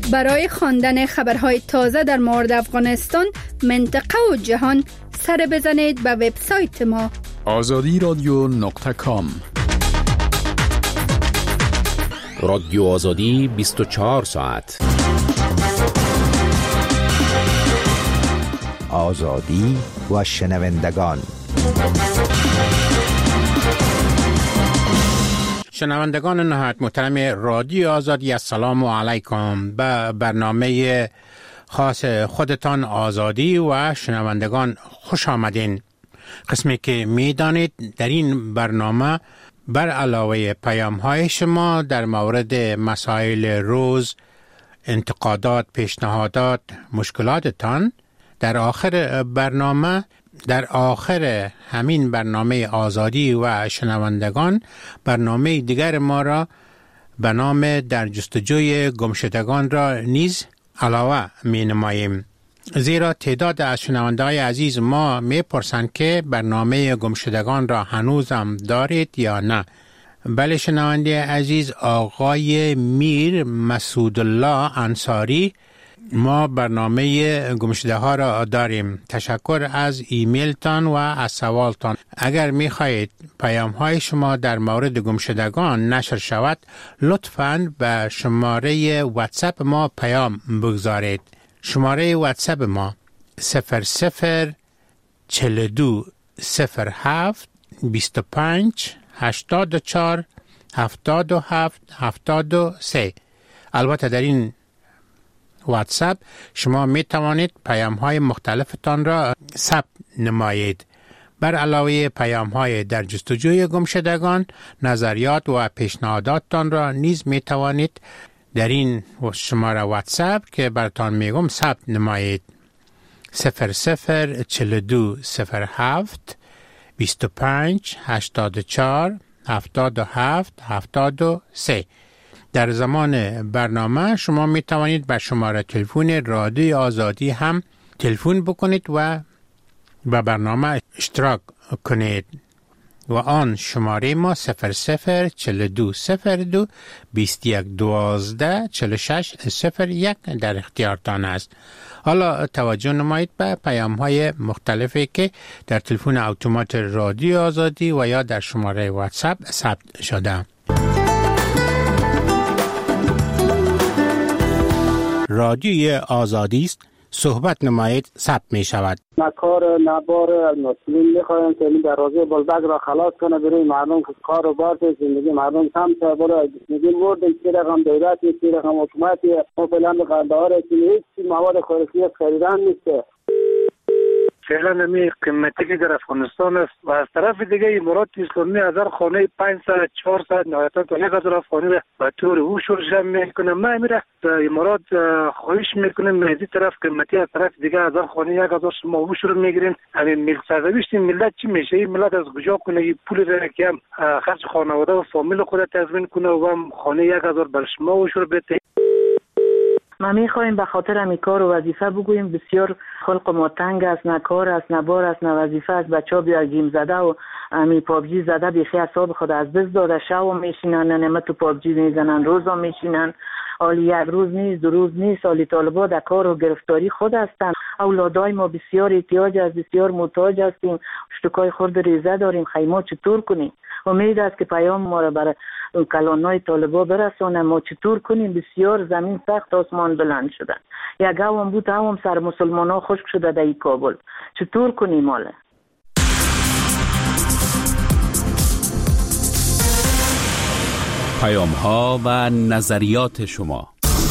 برای خواندن خبرهای تازه در مورد افغانستان، منطقه و جهان سر بزنید به وبسایت ما azadiradio.com. رادیو آزادی 24 ساعت. آزادی و شنوندگان. شنوندگان نهایت محترم رادیو آزادی، السلام علیکم. به برنامه خاص خودتان آزادی و شنوندگان خوش آمدین. قسمی که می دانید در این برنامه بر علاوه پیام های شما در مورد مسائل روز، انتقادات، پیشنهادات، مشکلاتتان، در آخر همین برنامه آزادی و شنوندگان برنامه دیگر ما را به نام در جستجوی گمشدگان را نیز علاوه می نماییم. زیرا تعداد از شنونده‌های عزیز ما می پرسند که برنامه گمشدگان را هنوز هم دارید یا نه. بله شنونده عزیز، آقای میر مسعود الله انصاری، ما برنامه گمشده ها را داریم. تشکر از ایمیلتان و از سوالتان. اگر می خواهید پیام های شما در مورد گمشدگان نشر شود، لطفاً به شماره واتساپ ما پیام بگذارید. شماره واتساپ ما 00 42 07 25 84 77 73. البته در این واتساپ شما می توانید پیام های مختلفتان را ثبت نمایید. بر علاوه پیام های در جستجوی گمشدگان، نظریات و پیشنهاداتتان را نیز می توانید در این شماره واتساپ که براتان میگم ثبت نمایید. 00 42 07 25 84 77 73. در زمان برنامه شما می توانید به شماره تلفن رادیو آزادی هم تلفن بکنید و به برنامه اشتراک کنید و آن شماره ما 00 42 02 21 12 46 01 در اختیارتان است. حالا توجه نمایید به پیام های مختلفی که در تلفن اتومات رادیو آزادی و یا در شماره واتساپ ثبت شده. رادیوی آزادی است، صحبت نمایید، ثبت می شود. کار نبار مسئولین میخوایم که این دروازه بلبک را خلاص کنه برای مردم که کار و بار زندگی مردم کم شه. برای میگیم مردم چی رقم دولتی، چی رقم حکومتی، ما فعلا به قندهار هیچ مواد خوراکی خریدن نیست. فعلا نمی قیمتی که در افغانستان است و از طرف دیگه مراد اسلامی از هر خانه 500 400 نهایتا تا 1000 افغانی را به طور او شرجم میکنه. ما میره مراد خواهش میکنیم از این طرف قیمتی، از طرف دیگه از هر خانه 1000 شما او شروع میگیرین. همین میل سرنوشت ملت چی میشه؟ این ملت از کجا کنه این پول را که هم خرج خانواده و فامیل خود تضمین کنه و هم خانه 1000 بر شما او شروع بده؟ ما میخوایم به خاطر همی کار و وظیفه بگوییم بسیار خلق ما تنگ است، نه کار است، نه بار است، نه وظیفه است. بچه ها بیا گیم زده و همی پابجی زده بیخی اعصاب خود از دست داده، شب میشینن نمه تو پابجی میزنن، روزا میشینن. حالی یک روز نیست، 2 روز نیست، حالی طالبا در کار و گرفتاری خود هستند. اولادای ما بسیار احتیاج است، بسیار محتاج هستیم، اشتکای خورد ریزه داریم. خیمه چطور کنیم؟ امید است که پیام ما را برای کلانای طالبا برسونه. ما چطور کنیم؟ بسیار زمین سخت، آسمان بلند شده. یک هم بود هم سر مسلمان ها خشک شده در کابل. چطور کنیم حالا؟ پیام ها و نظریات شما.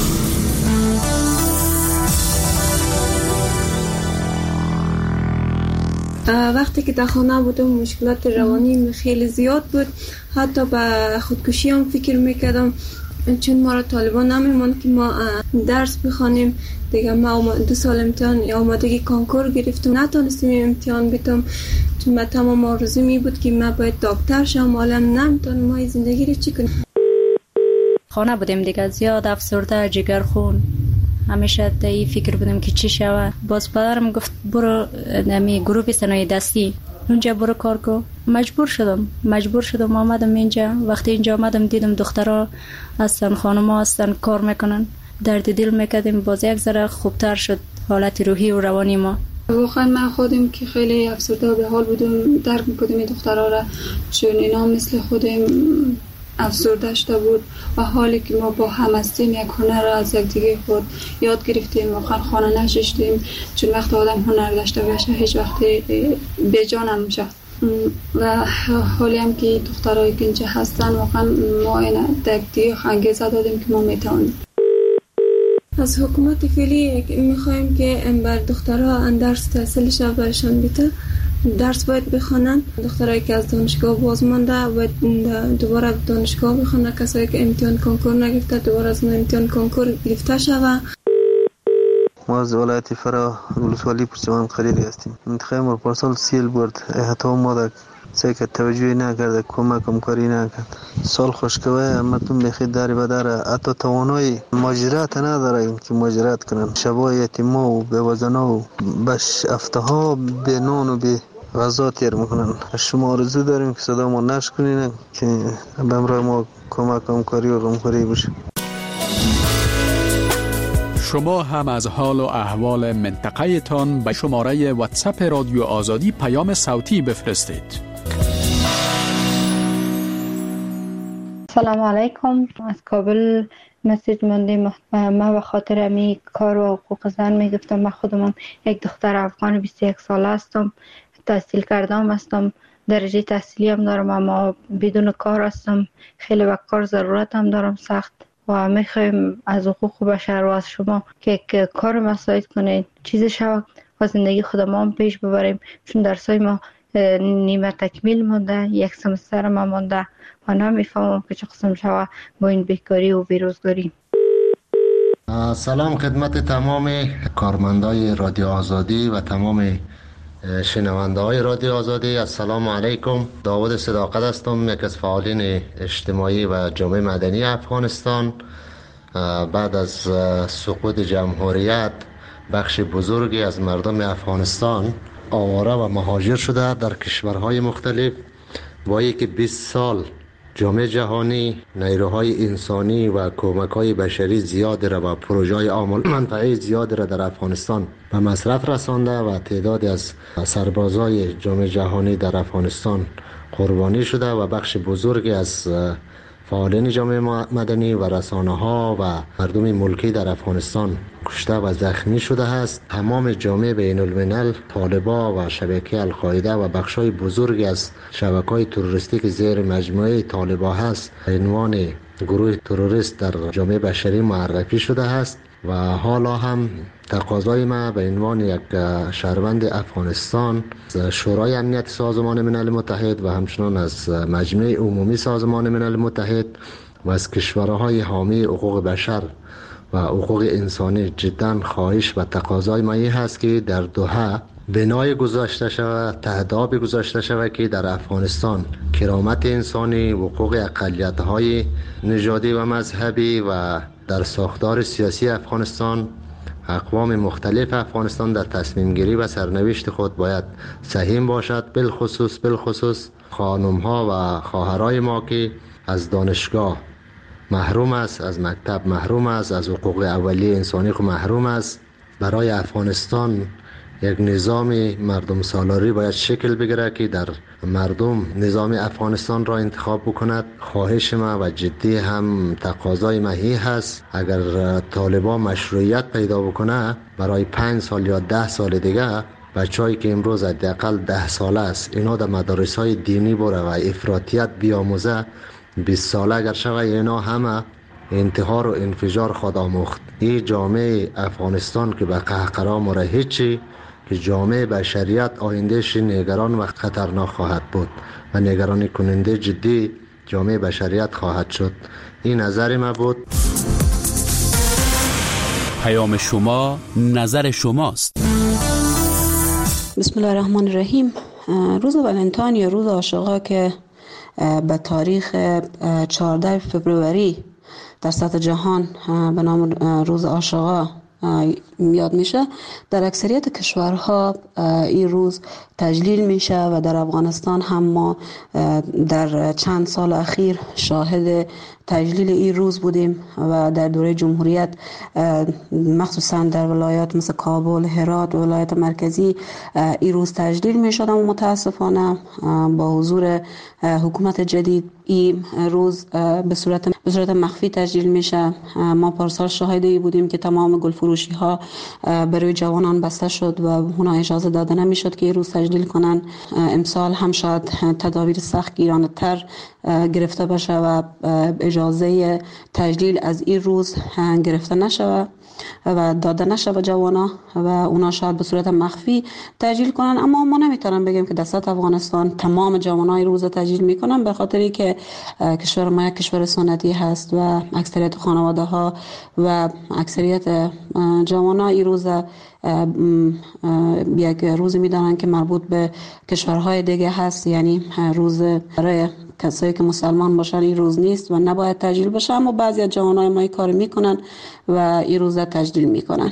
وقتی که در خانه بودم مشکلات روانی خیلی زیاد بود، حتی به خودکشی هم فکر میکردم، چون ما را طالبان نمیموند که ما درس بخوانیم دیگه. ما 2 سال امتحان آمادگی کنکور گرفتم، نتونستیم امتحان بدم، چون من تمام آرزو می بود که من باید دکتر شم، حالا نمیتونم. ما زندگی رو چی کنیم؟ خانه بودیم دیگه، زیاد افسرده، جگرخون، همیشه در این فکر بودم که چی شود. باز پدرم گفت برو نمی گروه صنایع دستی اونجا برو کار کو. مجبور شدم آمدم اینجا. وقتی اینجا آمدم دیدم دخترها هستن، خانم‌ها هستن کار میکنن. درد دل میکردیم، باز یک ذره خوبتر شد حالت روحی و روانی ما. واقعا من خودم که خیلی افسرده و به حال بودم، درک می‌کردم این دخترها را، چون اینا مثل خودم افسرده شده بود و حالی که ما با هم هستیم یک هنر را از یکدیگه خود یاد گرفتیم، واقعا خانه نشستیم، چون وقت آدم هنر داشته باشه هیچ وقت بی جان نمیشه. و حالی هم که دخترایی که اینجا هستن واقعا ما این دیگه انگیزه دادیم که ما میتونیم. از حکومت فعلی میخوایم که بر دخترها درس تحصیلش برشان بده، درس باید بخونن. دخترایی که از دانشگاه باز مانده باید دوباره دانشگاه بخونن، کسایی که امتحان کنکور نگرفته دوباره از امتحان کنکور گرفته شوه. ما از ولایت فرا ولسوالی پرچمان خریدی هستیم. انتخاب ما پارسال سیل برد، حتی ما در که توجهی نکرده، کمک کاری نکرد. سال خوشکوه مردم بخید داری بداره، حتی توانای ماجرات نداره که ماجرات کنن. شبای یتیما و بیوزنا و بش افتها به نان و به غذا تیر میکنن. شما آرزو داریم که صدا ما نش کنین که به امرای ما کمک کاری و غمخوری بشه. شما هم از حال و احوال منطقه تان به شماره واتساپ رادیو آزادی پیام صوتی بفرستید. سلام علیکم، از کابل مسیج ماندیم. من به خاطر امی کار و حقوق زن میگفتم. من خودم یک دختر افغان 21 ساله هستم، تحصیل کردم هستم، درجه تحصیلی هم دارم، اما بدون کار هستم. خیلی به کار ضرورت هم دارم سخت و میخوایم از حقوق بشر و از شما که کار مساعد کنید، چیز شود و زندگی خودمان هم پیش ببریم، چون درسای ما نیمه تکمیل مونده، یک سمستر ما مونده و نمیفهمم که چه قسم شود با این بیکاری و بیروزگاری. سلام خدمت تمام کارمندای رادیو آزادی و تمام شنونده های رادیو آزادی. السلام علیکم، داود صداقت هستم، یک از فعالین اجتماعی و جامعه مدنی افغانستان. بعد از سقوط جمهوریت بخش بزرگی از مردم افغانستان آواره و مهاجر شده در کشورهای مختلف. با اینکه 20 سال جامعه جهانی نیروهای انسانی و کمک‌های بشری زیاد را و پروژه‌های عامل منفعه زیاد را در افغانستان به مصرف رسانده و تعدادی از سربازای جامعه جهانی در افغانستان قربانی شده و بخش بزرگی از فعالین جامعه مدنی و رسانه‌ها و مردم ملکی در افغانستان کشته و زخمی شده است. تمام جامعه بین الملل، طالبان و شبکه القاعده و بخشای بزرگی از شبکه‌های تروریستی که زیر مجموعه طالبان هست به عنوان گروه تروریست در جامعه بشری معرفی شده است و حالا هم تقاضای ما به عنوان یک شهروند افغانستان از شورای امنیت سازمان ملل متحد و همچنان از مجمع عمومی سازمان ملل متحد و از کشورهای حامی حقوق بشر و حقوق انسانی جدا خواهش و تقاضای ما این هست که در دوحه بنای گذاشته شود، تهداب گذاشته شود که در افغانستان کرامت انسانی، حقوق اقلیت‌های نژادی و مذهبی و در ساختار سیاسی افغانستان اقوام مختلف افغانستان در تصمیم گیری و سرنوشت خود باید سهیم باشد. بالخصوص خانم ها و خواهرای ما که از دانشگاه محروم است، از مکتب محروم است، از حقوق اولیه انسانی خود محروم است. برای افغانستان یک نظام مردم سالاری باید شکل بگیره که در مردم نظام افغانستان را انتخاب بکند. خواهش ما و جدی هم تقاضای ما هست اگر طالبان مشروعیت پیدا بکنه برای 5 سال یا 10 سال دیگه بچه‌ای که امروز حداقل 10 ساله است اینا در مدارس‌های دینی بره و افراطیت بیاموزه، 20 ساله اگر شوه اینا همه انتحار و انفجار خود آموخت. این جامعه افغانستان که به قهقرا مره هیچی، که جامعه بشریت آیندهش نگران و خطرناک خواهد بود و نگرانی کننده جدی جامعه بشریت خواهد شد. این نظر ما بود. پیام شما نظر شماست. بسم الله الرحمن الرحیم. روز ولنتاین یا روز عاشقا که به تاریخ 14 فوریه در سطح جهان به نام روز عاشقا یاد میشه، در اکثریت کشورها این روز تجلیل میشه و در افغانستان هم ما در چند سال اخیر شاهد تجلیل این روز بودیم و در دوره جمهوریت مخصوصا در ولایات مثل کابل، هرات و ولایت مرکزی این روز تجلیل می شد. اما متاسفانه با حضور حکومت جدید این روز به صورت مخفی تجلیل میشه. ما پارسال شاهد ای بودیم که تمام گل فروشی ها برای جوانان بسته شد و اونا اجازه داده نمیشد که این روز تجلیل کنن. امسال هم شاید تدابیر سخت گیرانه تر گرفته بشه و اجازه تجلیل از این روز گرفته نشه و داده نشه به جوانا و اونا شاید به صورت مخفی تجلیل کنن. اما ما نمیتونم بگیم که در سطح افغانستان تمام جوانای روز تجلیل میکنن، به خاطری که کشور ما یک کشور سنتی هست و اکثریت خانواده ها و اکثریت جوانای این روز یک روزی میدانن که مربوط به کشورهای دیگه هست، یعنی روز برای کسایی که مسلمان باشن این روز نیست و نباید تجلیل بشه. اما بعضی از جوانای ما این کار میکنن و این روز تجلیل میکنن.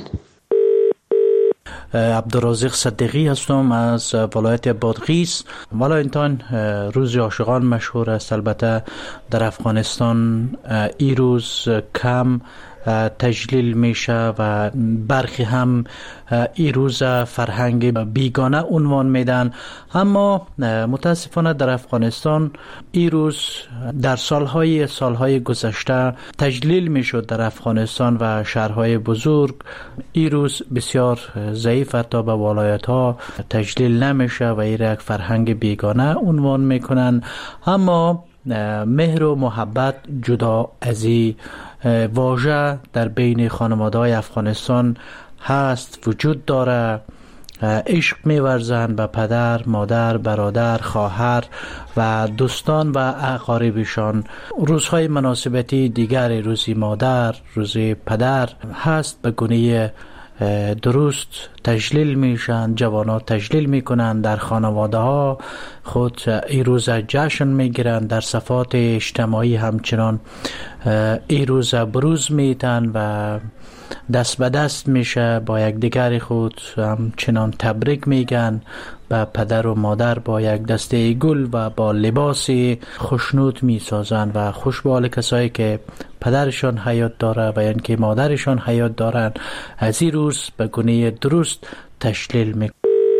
عبدالرازق صدیقی هستم از ولایت بادغیس. ولایتان روز عاشقان مشهور است. البته در افغانستان این روز کم تجلیل میشه و برخی هم این روز فرهنگ بیگانه عنوان میدن. اما متاسفانه در افغانستان این روز در سالهای گذشته تجلیل میشد. در افغانستان و شهرهای بزرگ این روز بسیار ضعیف تا به ولایت ها تجلیل نمیشه و این یک فرهنگ بیگانه عنوان میکنن. اما مهر و محبت جدا از این واژه در بین خانواده‌های افغانستان هست، وجود داره. عشق می‌ورزند به پدر، مادر، برادر، خواهر و دوستان و اقاربشان. روزهای مناسبتی دیگر، روزی مادر، روزی پدر هست، به گونه درست تجلیل میشن. جوانان تجلیل میکنن، در خانواده ها خود این روز جشن میگیرن، در صفات اجتماعی همچنان این روز بروز میتن و دست به دست میشه با یک دیگر خود همچنان تبریک میگن به پدر و مادر، با یک دسته گل و با لباس خوشنود میسازن و خوشبال کسایی که پدرشان حیات داره و یعنی که مادرشان حیات دارن از این روز به گونه درست تجلیل میکنن.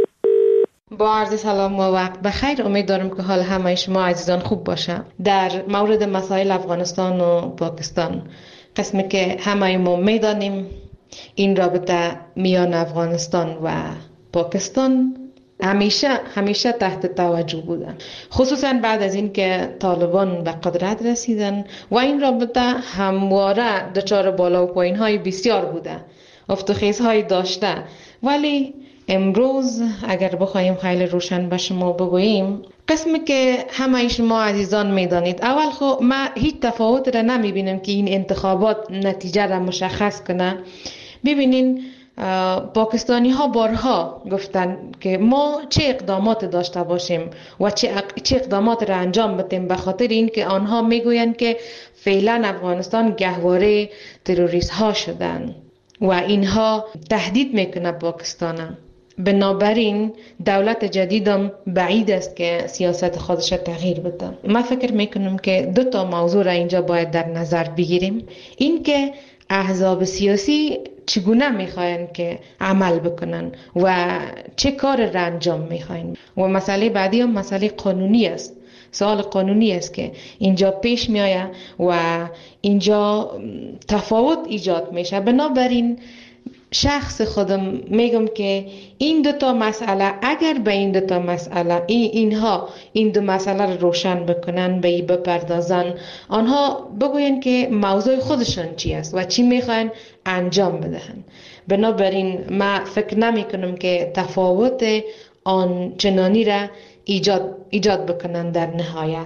با عرض سلام و وقت بخیر. امید دارم که حال همه شما عزیزان خوب باشه. در مورد مسائل افغانستان و پاکستان، قسمی که همه ما میدانیم این رابطه میان افغانستان و پاکستان همیشه تحت توجه بودن، خصوصا بعد از اینکه طالبان به قدرت رسیدن و این رابطه همواره دچار بالا و پایین های بسیار بوده، افت و خیز های داشته. ولی امروز اگر بخوایم خیلی روشن به شما بگوییم، قسمی که همه شما عزیزان میدانید، اول خب ما هیچ تفاوت را نمیبینم که این انتخابات نتیجه را مشخص کنه. ببینین پاکستانی ها بارها گفتن که ما چه اقدامات داشته باشیم و چه اقدامات را انجام بدیم، به خاطر این که آنها میگویند که فعلا افغانستان گهواره تروریست ها شدن و اینها تهدید میکنه پاکستان. بنابراین دولت جدیدم بعید است که سیاست خودش تغییر بده. من فکر میکنم که دو تا موضوع را اینجا باید در نظر بگیریم. این که احزاب سیاسی چگونه میخواین که عمل بکنن و چه کار را انجام میخواین. و مسئله بعدی هم مسئله قانونی است. سوال قانونی است که اینجا پیش میآید و اینجا تفاوت ایجاد میشه. بنابراین شخص خودم میگم که این دو تا مسئله، اگر به این دو تا مسئله اینها این دو مسئله رو روشن بکنن، به این بپردازن، آنها بگوین که موضوع خودشان چی است و چی میخواین انجام بدهن. بنابراین من فکر نمی کنم که تفاوت آن چنانی را ایجاد بکنن در نهایت.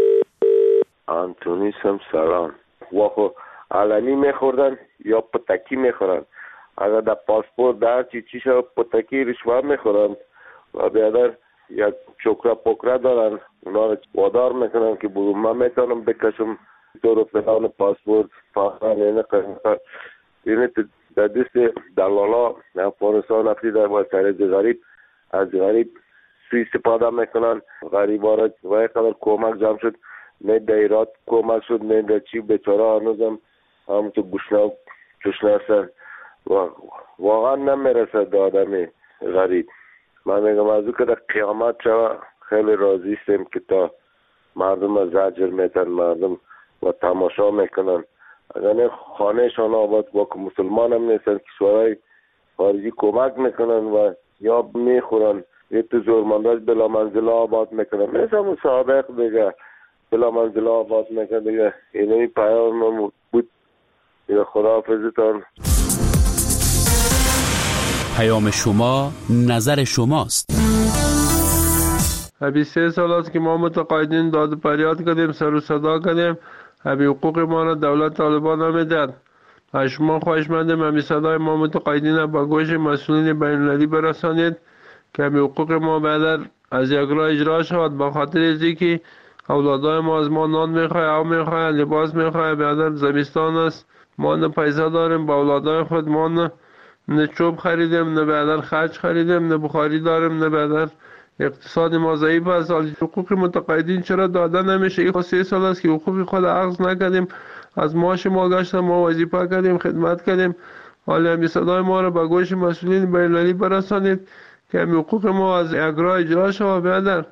آنتونی سلام. واخو علنی میخوردن یا پتکی میخورن؟ اگر در پاسپورت در چیزا پتکی رشوه میخورن و بیادر یک چوکرا پوکرا دارن، اونا رو وادار میکنن که بگو من میتونم بکشم تو رو فلان پاسپورت فاقان اینه اینه در دست دلالا افغانستان افریده و سرز غریب از غریب سوی استفاده میکنن. غریب ها را و یک قدر کمک جمع شد نه دایرات کمک شد نه در چی بیچاره هنوزم همونطور گشنه هستن و واقعا نمیرسه به آدم غریب. من میگم از او که در قیامت شوه خیلی راضی استیم که تا مردم زجر میتن، مردم و تماشا میکنن. اگر خانهشان آباد با که مسلمان هم نیستن، کشورهای خارجی کمک میکنن و یا میخورن یه تو زورمنداش بلا منزله آباد میکنن، مثل همون سابق دیگه بلا منزله آباد میکنن دیگه. اینه پیام بود دیگه. خداحافظتان. پیام شما نظر شماست. 23 سال است که ما متقاعدین داد و فریاد کردیم، سر و صدا کردیم، حقوق ما را دولت طالبان نمیداد. از شما خواهشمندیم همین صدای ما متقاعدین با گوش مسئولین بین‌المللی برسانید که حقوق ما بعد از اجرا اجرا شود. به خاطر اینکه اولادای ما از ما نان میخواه، آب میخواه، لباس میخواه. بعد زمستان است، ما نه پیسه داریم با اولادای خود، ما نه چوب خریدیم، نه بعد خرج خریدیم، نه بخاری داریم، نه بعد اقتصاد ما ضعیف است. حقوق متقاعدین چرا داده نمیشه؟ این 3 سال است که حقوق خود اخذ نکردیم، از معاش ما گشتیم، ما وظیفه کردیم، خدمت کردیم. حالا همین صدای ما را به گوش مسئولین بین‌المللی برسانید که حقوق ما از اجرا اجرا شود. بیادر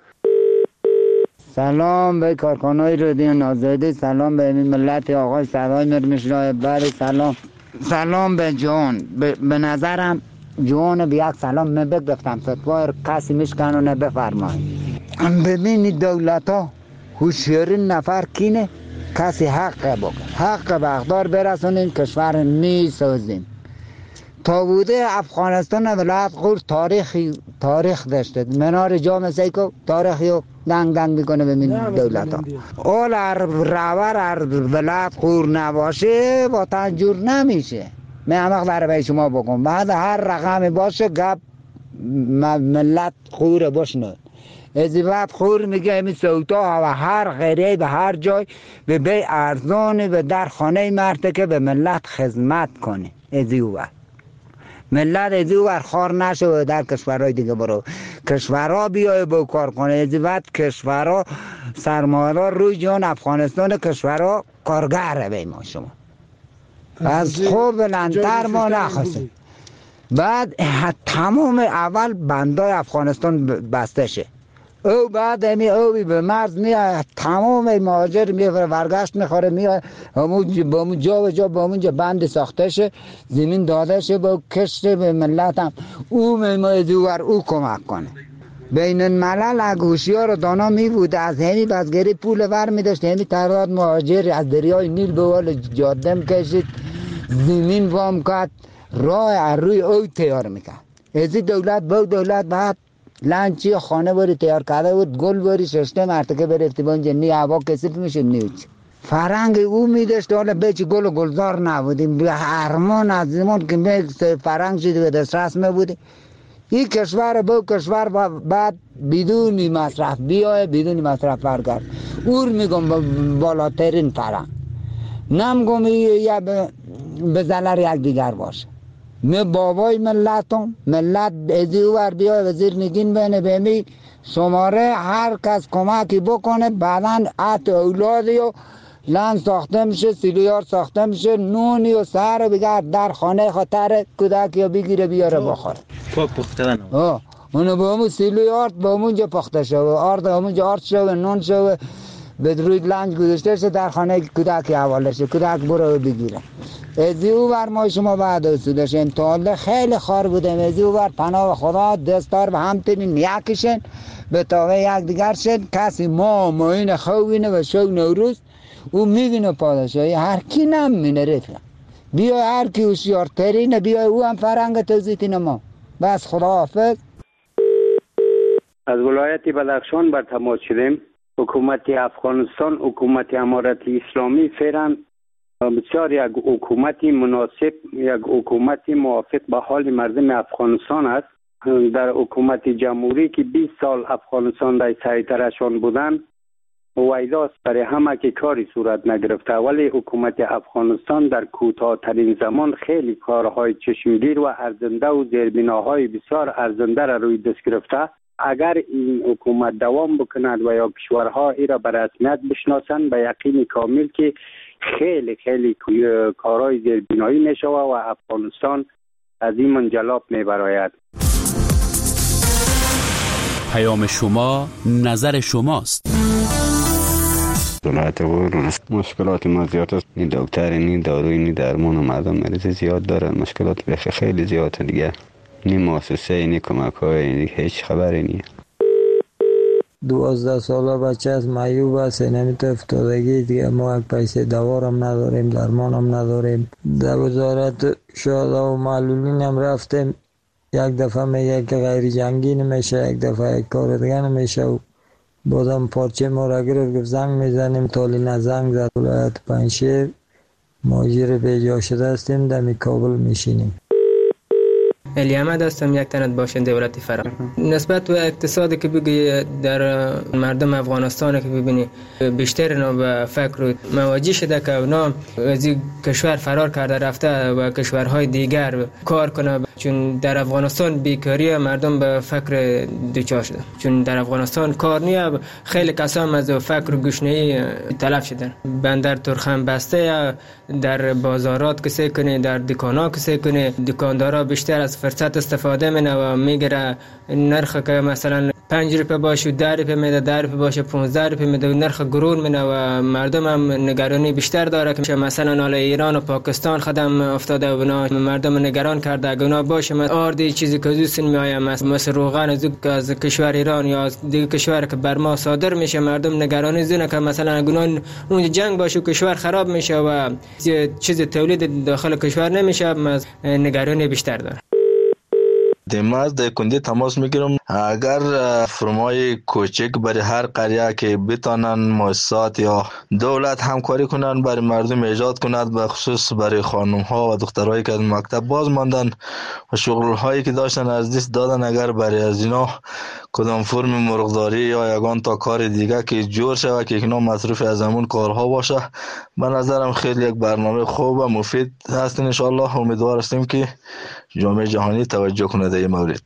سلام به کارکنای رادیو آزادی، سلام به ملت آقای سرای مرمشرای بر، سلام به جون. به نظرم جون به یک سلام بگفتم فتوار کسی میشکنونه بفرمایید. ببینید دولت ها هوشیارین نفر کینه، کسی حق به اقدار برسونین، کشور میسازیم. تا بوده افغانستان ولایت غور تاریخ داشته، منار جام سیکو تاریخیو دنگ میکنه به دولت ها. اول رور ولایت غور نباشه با تنجور نمیشه. من همه برای شما بگم بعد هر رقم باشه گپ ملت خور باشنه. از بعد خور میگه همین سوتا و هر غیره به هر جای به بی ارزانی به در خانه مرده که به ملت خدمت کنه. از او ملت از او خار نشه در کشورهای دیگه برو کشورها بیای با کار کنه. از بعد کشورها سرمایه‌دار روی جان افغانستان کشورها کارگره به ما شما از خوب بلندتر ما نخواستیم. بعد تمام اول بندای افغانستان بسته شه، او بعد او به مرز میاد، تمام مهاجر میاد ورگشت میخوره میاد همون جا و جا با اونجا بند ساخته شه، زمین داده شه با کشت به ملت هم او میمایدور او کمک کنه. بین الملل اگوشیار دانا می بود از همی بزگری پول ور می داشت، همی تعداد مهاجر از دریای نیل به ول جاده کشید، زمین وام کرد، راه روی او تیار میکرد. از دولت با دولت بعد لنچی خانه باری تیار کرده بود، گل باری ششته مرتکه برفتی با اونجا نی هوا کسیف میشه نیوچ فرنگ او میداشت. حالا بیچی گل و گلزار نبودیم، به هرمان از زمان که فرنگ شدی به دست رسمه بودی. این کشور با کشور بعد بدون مصرف بیای بدون مصرف برگرد. اور میگم بالاترین فرنگ نمیگم یا به ضرر یک دیگر باشه. من بابای ملتم، ملت ازی ور بیای وزیر نگین بینه بمی شماره هر کس کمکی بکنه بعدن ات اولادی و لن ساخته میشه، سیلیار ساخته میشه، نونی و سر بگرد در خانه خاطر کودکی یا بگیره بیاره بخوره. پاک پختن اونو با همون سیلیار با همونجا پخته شده، آرد همونجا آرد شده، نون شده، به روی لنج گذاشته شده در خانه کودکی حواله شده، کودک برو بگیره. ازی او بر ما شما بعد اصولش انتحاله خیلی خار بودیم. ازی او بر پناه خدا دستار به همتونین یکیشن به تاوه یک دیگر شد. کسی ما این خوینه و شو نوروز او میبینه پادشاهی هر کی نمینه رفیق بیای هر کی هوشیارترینه بیای او هم فرنگ توزیتین ما. بس خدا حافظ. از ولایت بدخشان بر تماس شدیم. حکومت افغانستان حکومت امارت اسلامی فعلا بسیار یک حکومت مناسب، یک حکومت موافق به حال مردم افغانستان است. در حکومت جمهوری که 20 سال افغانستان در سیطره‌شان بودند ویداست برای همه که کاری صورت نگرفته، ولی حکومت افغانستان در کوتاه‌ترین زمان خیلی کارهای چشمگیر و ارزنده و زیربناهای بسیار ارزنده را روی دست گرفته اگر این حکومت دوام بکند و یا کشورها ای را به رسمیت بشناسند، به یقین کامل که خیلی خیلی کارهای زیربنایی می شود و افغانستان از این منجلاب می براید. پیام شما نظر شماست. ولایت غور مشکلات ما زیاد است. این دکتر، این داروی، این درمان و مردم مریض زیاد دارن. مشکلات بخی خیلی زیاده دیگه. این مؤسسه، این کمک های هیچ خبری نیست. 12 ساله بچه از معیوب است، نمیتو افتادگی دیگه. ما یک پیسه دوارم نداریم، درمانم نداریم. در وزارت شهدا و معلولین هم رفتیم، یک دفعه میگه که غیر جنگی نمیشه، یک دفعه یک کار دیگه نمیشه و بازم پارچه ما را گرفت، زنگ میزنیم، تالینا زنگ زد. ولایت پنجشیر مهاجر بیجا شده هستیم، دمی کابل میشینیم. علی احمد هستم، یک تنت باشنده ولایت فرا. نسبت به اقتصادی که بگی در مردم افغانستان که ببینی بیشتر اینا به فکر مواجه شده که اونا از این کشور فرار کرده رفته و کشورهای دیگر کار کنه، چون در افغانستان بیکاری مردم به فکر دوچار شده، چون در افغانستان کار نیه. خیلی کسان از فکر گشنه‌ای تلف شدن. بندر ترخم بسته، در بازارات کسی کنه، در دکانا کسی کنه، دکاندارا بیشتر از فرصت استفاده منه و میگیره نرخ که مثلا 5 روپیه باشه 10 روپیه میده، 10 روپیه باشه 15 روپیه میده، نرخ گرون منه و مردم هم نگرانی بیشتر داره که مثلا حالا ایران و پاکستان خدم افتاده و مردم نگران کرده اگه اونا باشه آردی چیزی که دوست میآیم مثل روغن از کشور ایران یا از دیگه کشور که بر ما صادر میشه، مردم نگرانی زنه که مثلا اگه اون جنگ باشه کشور خراب میشه و چیز تولید داخل کشور نمیشه، نگرانی بیشتر داره. دیماز در کندی تماس میگیرم. اگر فرمای کوچک برای هر قریه که بتانن مؤسسات یا دولت همکاری کنن برای مردم ایجاد کند، به خصوص برای خانم ها و دخترایی که از مکتب باز ماندن و شغل هایی که داشتن از دست دادن، اگر برای از اینا کدام فرم مرغداری یا یگان تا کار دیگه که جور شود که اینا مصروف از همون کارها باشه، به نظرم خیلی یک برنامه خوب و مفید هست. ان شاء الله امیدوار هستیم که جامعه جهانی توجه کنه در این مورد.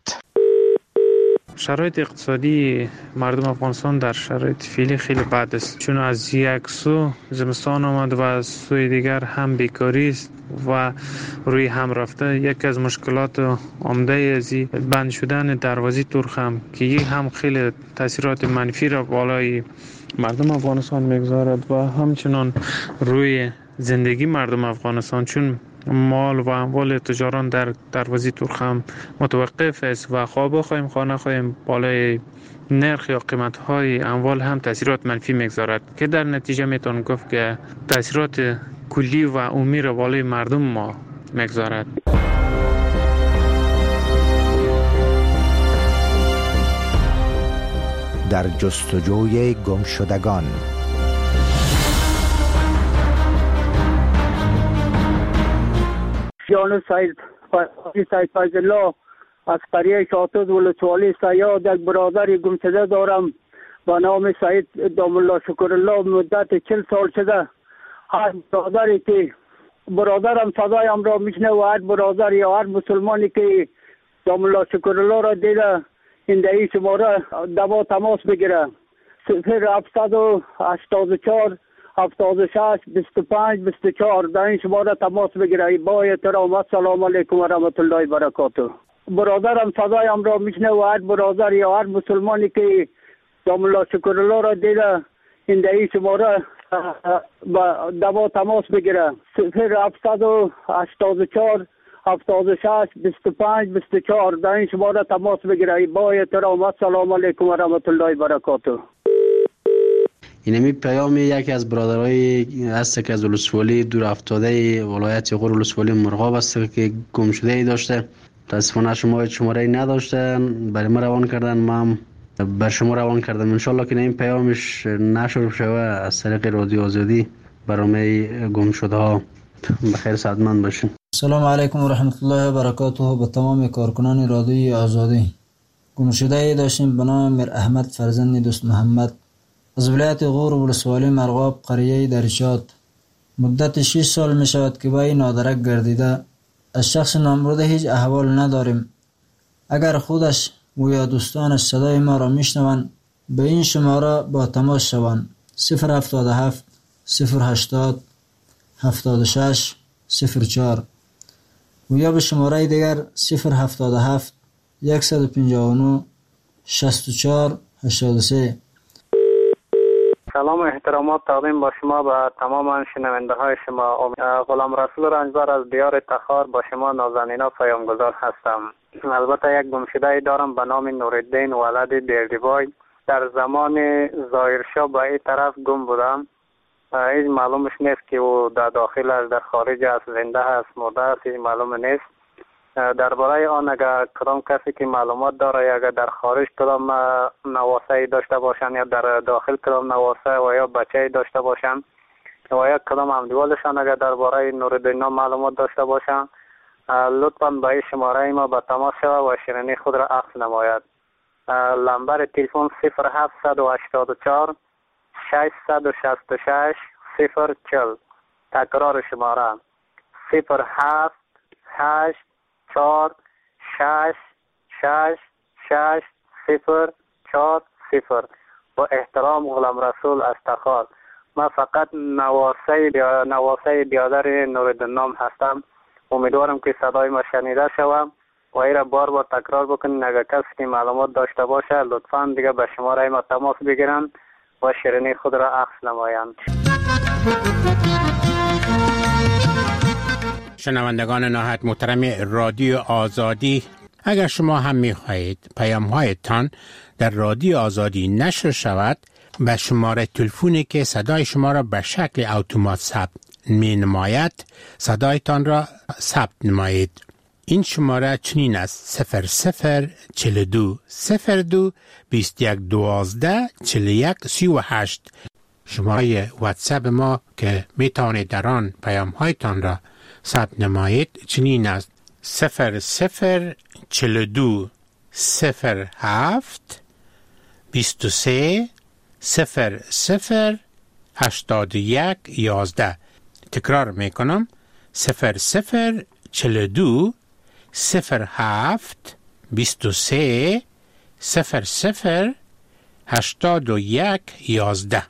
شرایط اقتصادی مردم افغانستان در شرایط فعلی خیلی بد است، چون از یک سو زمستان آمد و از سوی دیگر هم بیکاری است و روی هم رفته. یکی از مشکلات عمده از بند شدن دروازه ترخم که یک هم خیلی تاثیرات منفی را بالای مردم افغانستان میگذارد و همچنان روی زندگی مردم افغانستان، چون مال و اموال تجاران در دروازه ترخم متوقف است و خواه بخواهیم خواه نخواهیم بالای نرخ یا قیمت های اموال هم تاثیرات منفی میگذارد که در نتیجه میتون گفت که تاثیرات کلی و عمومی را بالای مردم ما میگذارد. در جستجوی گمشدگان. جان سید فیض الله از قریه شاطد ولسوالی سیاد یک برادر گمشده دارم با نام سید دام الله شکر الله. مدت 40 سال شده هر برادری که برادرم صدایم را میشنه و هر برادر یا هر مسلمانی که دام الله شکر الله را دیده این دهی شماره دوا تماس بگیره 0784 76 25 24 در این شماره تماس بگیره. با احترام السلام علیکم و رحمت الله و برکاته. برادرم صدایم را میشنه و هر برادر یا هر مسلمانی که دام الله شکر الله را دیده این دهی شماره دوا تماس بگیره 0784 76 25 24 در این شماره تماس بگیره. با احترام السلام علیکم و رحمت الله و برکاته. اینمی پیام یکی از برادرای هست که از ولسوالی دور افتاده ولایت غور ولسوالی مرغاب است که گم شده ای داشته. متاسفانه شما شماره نداشته، برای ما روان کردن، ما بر شما روان کردم. ان شاء الله که این پیامش نشر شوه از طریق رادیو آزادی برای گم شده ها. بخیر سعادتمند باشین. سلام علیکم و رحمت الله و برکاته. به تمام کارکنان رادیوی آزادی. گم شده ای داشتیم به نام میر احمد فرزند دوست محمد از ولایت غور ولسوالی مرغاب قریه درشاد. مدت 6 سال می شود که با این نادرک گردیده. از شخص نامبرده هیچ احوال نداریم. اگر خودش و یا دوستانش صدای ما را میشنوند به این شماره با تماس شوند: 077 080 76 04 و یا به شماره دیگر 077 159 64 83. سلام و احترامات تقدیم با شما به تمام شنونده های شما. غلام رسول رنجبر از دیار تخار با شما نازنینا پیامگذار هستم. البته یک گمشده دارم به نام نورالدین ولد دیردیبای. در زمان ظاهرشاه به این طرف گم بودم. هیچ معلومش نیست که او در داخل است، در خارج است، زنده است، مرده است، هیچ معلوم نیست. درباره آن اگر کدام کسی که معلومات داره یا اگر در خارج کدام نواسه داشته باشن یا در داخل کدام نواسه و یا بچه داشته باشن و یا کدام همدیوالشان اگر درباره نورالدین معلومات داشته باشن، لطفاً به این شماره ما به تماس شود و شیرینی خود را عکس نماید. لمبر تلفن 0784 666 040. تکرار شماره 078 4 6 6 6 0 4 0. با احترام غلام رسول از تخار. من فقط نواسه بیادر نورالدین هستم. امیدوارم که صدای ما شنیده شوم و این را بار بار تکرار بکنین. اگر کسی که معلومات داشته باشه لطفاً دیگه به شماره ما تماس بگیرن و شیرینی خود را عکس نمایند. شنوندگان نهایت محترم رادیو آزادی، اگر شما هم می‌خواهید پیام‌هایتان در رادیو آزادی نشر شود، به شماره تلفنی که صدای شما را به شکل اتومات ثبت می‌نماید صدایتان را ثبت نمایید. این شماره چنین است: 0042 02 21 12 41 38. شماره واتساپ ما که میتوانید در آن پیام‌هایتان را ثبت نمایید چنین است: 0042 07 23 00 81 11. تکرار میکنم: 0042 07 23 00 81 11.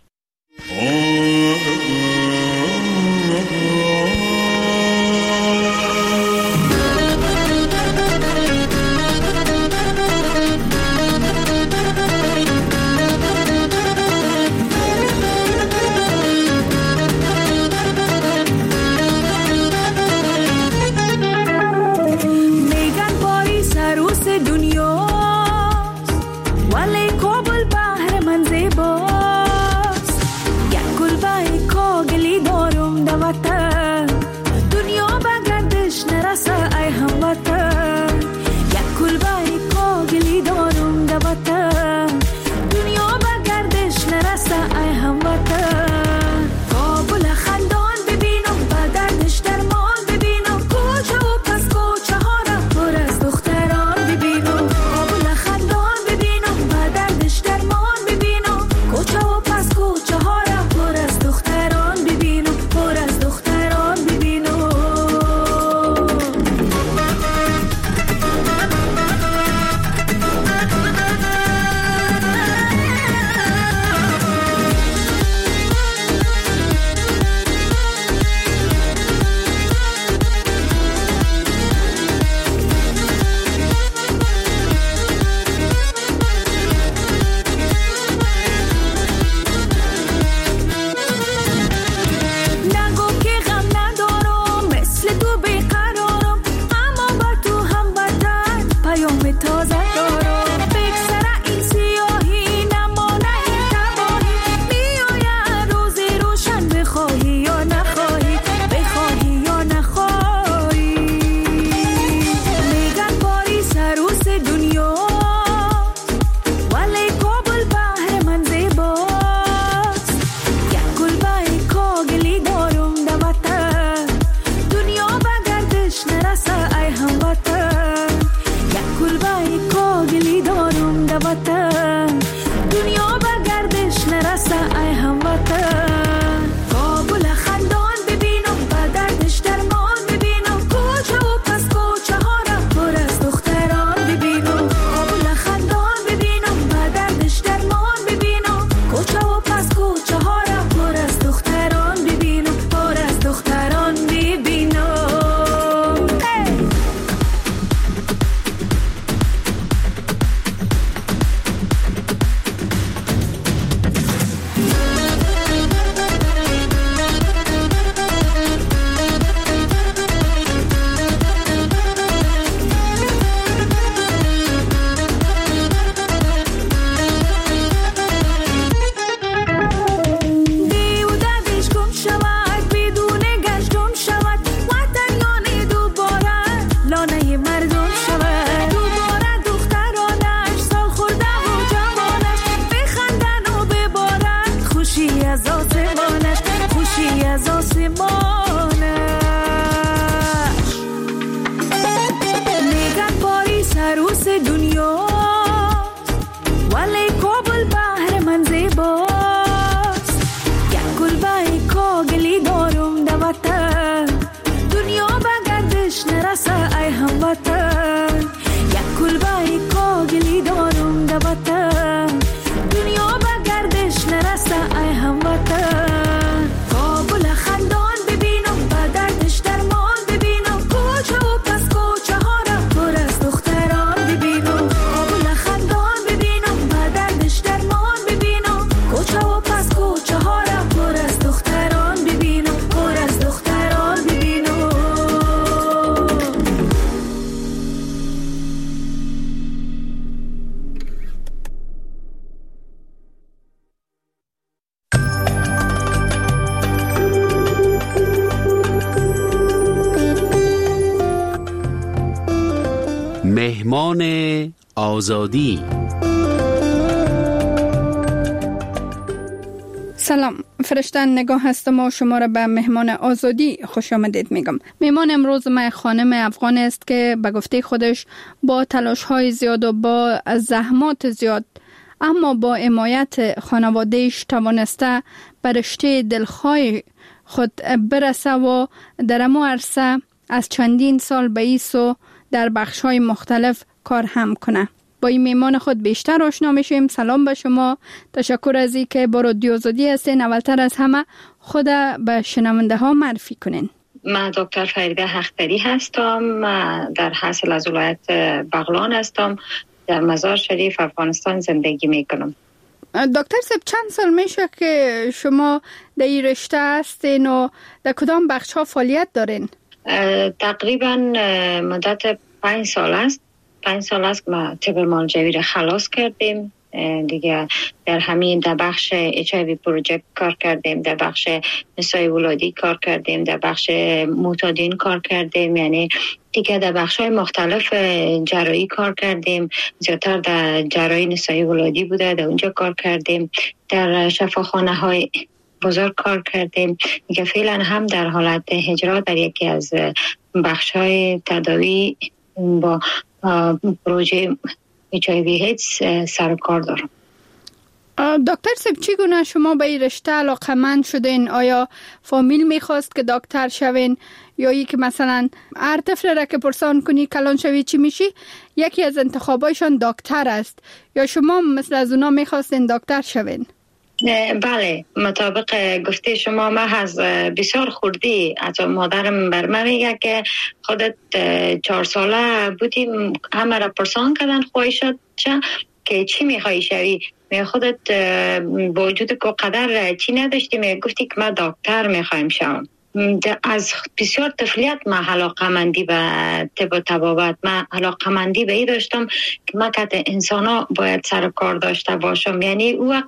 مهمان آزادی. سلام، فرشته نگاه هستم و شما را به مهمان آزادی خوش آمدید میگم. مهمان امروز من خانم افغان است که به گفته خودش با تلاش های زیاد و با زحمات زیاد اما با حمایت خانوادهش توانسته به رشته دلخواه خود برسه و در امو عرصه از چندین سال به ایسو در بخش‌های مختلف کار هم کنه. با این میمان خود بیشتر آشنا میشیم. سلام به شما، تشکر از این که با رادیو آزادی هستین. اولتر از همه خود به شنونده ها معرفی کنین. من دکتر فریده حقدری هستم، در حاصل از ولایت بغلان هستم، در مزار شریف افغانستان زندگی میکنم. دکتر صاحب، چند سال میشه که شما در این رشته هستین و در کدام بخش ها فعالیت دارین؟ تقریبا مدت 5 سال است. 5 سال است که ما طب مالجوی را خلاص کردیم دیگه. در همین در بخش HIV پروژکت کار کردیم، در بخش نسای ولادی کار کردیم، در بخش معتادین کار کردیم، یعنی دیگه در بخش‌های مختلف جراحی کار کردیم. زیادتر در جراحی نسای ولادی بوده، در اونجا کار کردیم. در شفاخانه‌های بزرگ کار کردیم دیگه. فعلا هم در حالت اجرا در یکی از بخش‌های تداوی با پروژه HIV AIDS سر کار دارم. دکتر صاحب، چگونه شما به این رشته علاقه‌مند شدین؟ آیا فامیل میخواست که دکتر شوین یا ای که مثلا هر طفل را که پرسان کنی کلان شوی چی میشی یکی از انتخابایشان دکتر است، یا شما مثل از اونا میخواستین دکتر شوین؟ بله، مطابق گفته شما ما از بسیار خوردی از مادرم بر من میگه که خودت 4 ساله بودیم، همه را پرسان کردن خواهشت که چی میخوایی شوی؟ می خودت با وجود که قدر چی نداشتی می گفتی که من دکتر میخوایم شوم. از بسیار طفلیت من علاقه‌مندی به طب و طبابت، من علاقه‌مندی به این داشتم که من که انسانا باید سر کار داشته باشم. یعنی او وقت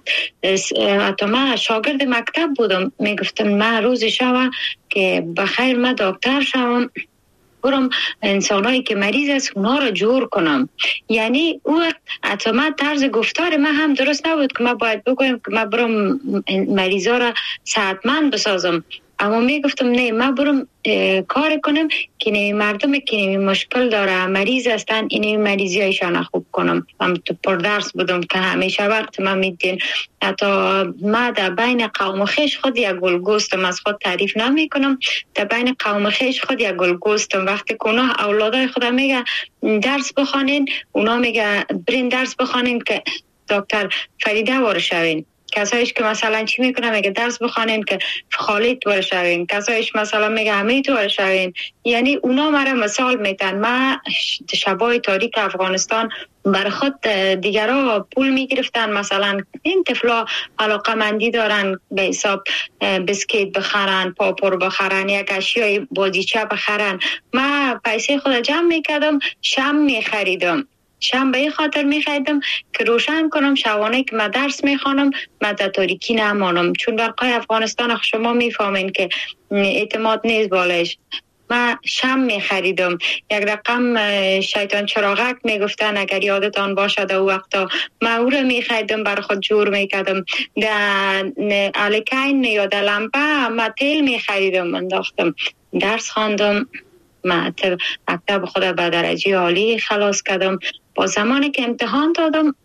حتی من شاگرد مکتب بودم، میگفتم من روزی شوه که بخیر من دکتر شوم، برم انسانایی که مریض است اونا رو جور کنم. یعنی او حتی من طرز گفتار من هم درست نبود که من باید بگویم که من برم مریضا را صحتمند بسازم، اما میگفتم نه، من برم کار کنم که نمی مردم که نمی مشکل داره مریض هستن این مریضی هایشان خوب کنم. من تو پر درس بودم که همیشه وقت من میدین. حتی من در بین قوم خیش خود یک گلگوستم، از خود تعریف نمی کنم، در بین قوم خیش خود یک گلگوستم. وقتی که اونا اولادای خود میگه درس بخوانین، اونا میگه برین درس بخوانین که دکتر فریده وارد شوین. کسایش که مثلا چی میکنه میگه درس بخوانین که خالد وارد شوین، کسایش مثلا میگه حمید وارد شوین. یعنی اونا مرا مثال میتن. من شبای تاریک افغانستان بر خود دیگرها پول میگرفتن، مثلا این طفلا علاقه‌مندی دارن به حساب بسکیت بخرن، پاپور بخرن، یک اشیای بازیچه بخرن. من پیسه خود جمع میکردم، شم میخریدم. شم به این خاطر میخریدم که روشن کنم شبانه که من درس میخوانم من در تاریکی نمانم، چون برقای افغانستان شما میفهمین که اعتماد نیست بالش. من شم میخریدم، یک رقم شیطان چراغک میگفتن اگر یادتان باشد او وقتا، من او رو میخریدم بر خود جور میکردم. در الکین یا در لمپه من تیل میخریدم انداختم، درس خواندم. من مکتب خود به درجه عالی خلاص کردم. با زمانی که امتحان دادم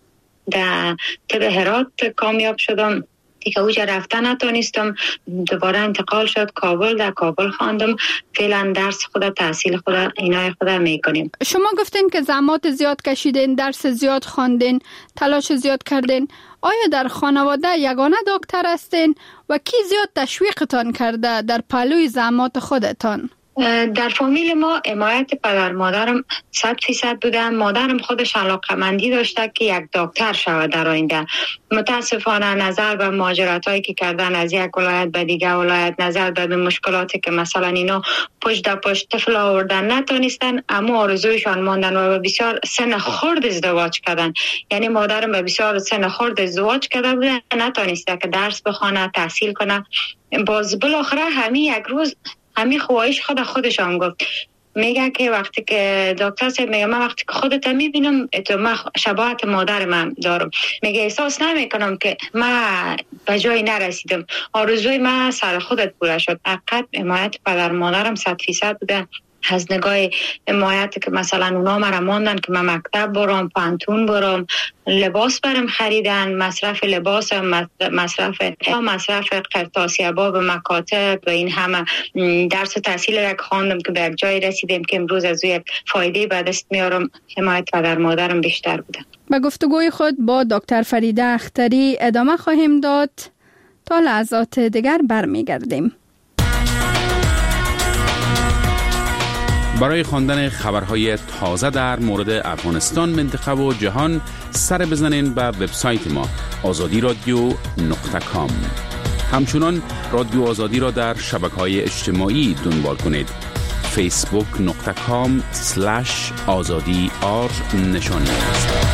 در طب هرات کامیاب شدم دیگه، اوجا رفتن نتونستم، دوباره انتقال شد کابل، در کابل خواندم. فعلا درس خود، تحصیل خود، اینای خود میکنیم. شما گفتین که زحمات زیاد کشیدین، درس زیاد خواندین، تلاش زیاد کردین. آیا در خانواده یگانه دکتر هستین و کی زیاد تشویقتان کرده در پهلوی زحمات خودتان؟ در فامیل ما حمایت پدر مادرم 100% بوده. مادرم خودش علاقه‌مندی داشته که یک دکتر شود در آینده. متاسفانه نظر به مهاجرتایی که کردن از یک ولایت به دیگه ولایت، نظر به مشکلاتی که مثلا اینا پشت در پشت طفل آوردن نتونستن، اما آرزویشان ماندن و به بسیار سن خرد ازدواج کردن. یعنی مادرم به بسیار سن خرد ازدواج کرده بوده، نتونسته که درس بخونه، تحصیل کنه. باز بالاخره همین یک روز همین خواهش خودشان گفت میگه که وقتی که دکتر صاحب میگه من وقتی که خودت میبینم تو من شباهت مادر من دارم. میگه احساس نمیکنم که من به جای نرسیدم. آرزوی من سر خودت پوره شد. حقیقت حمایت پدر مادرم 100% بوده. از نگاه حمایت که مثلا اونا مرا ماندن که من مکتب برم، پانتون برم، لباس برم خریدن، مصرف لباس، مصرف قرطاسیابا به مکاتب و این همه درس و تحصیل را که خواندم که به یک جای رسیدیم که امروز از یک فایده به دست میارم. حمایت پدر مادرم بیشتر بوده. به گفتگوی خود با دکتر فریده اختری ادامه خواهیم داد. تا لحظات دیگر برمیگردیم. برای خواندن خبرهای تازه در مورد افغانستان، منطقه و جهان سر بزنین به وبسایت ما azadi.radio.com. همچنان رادیو آزادی را در شبکه‌های اجتماعی دنبال کنید. facebook.com/azadi_r نشان است.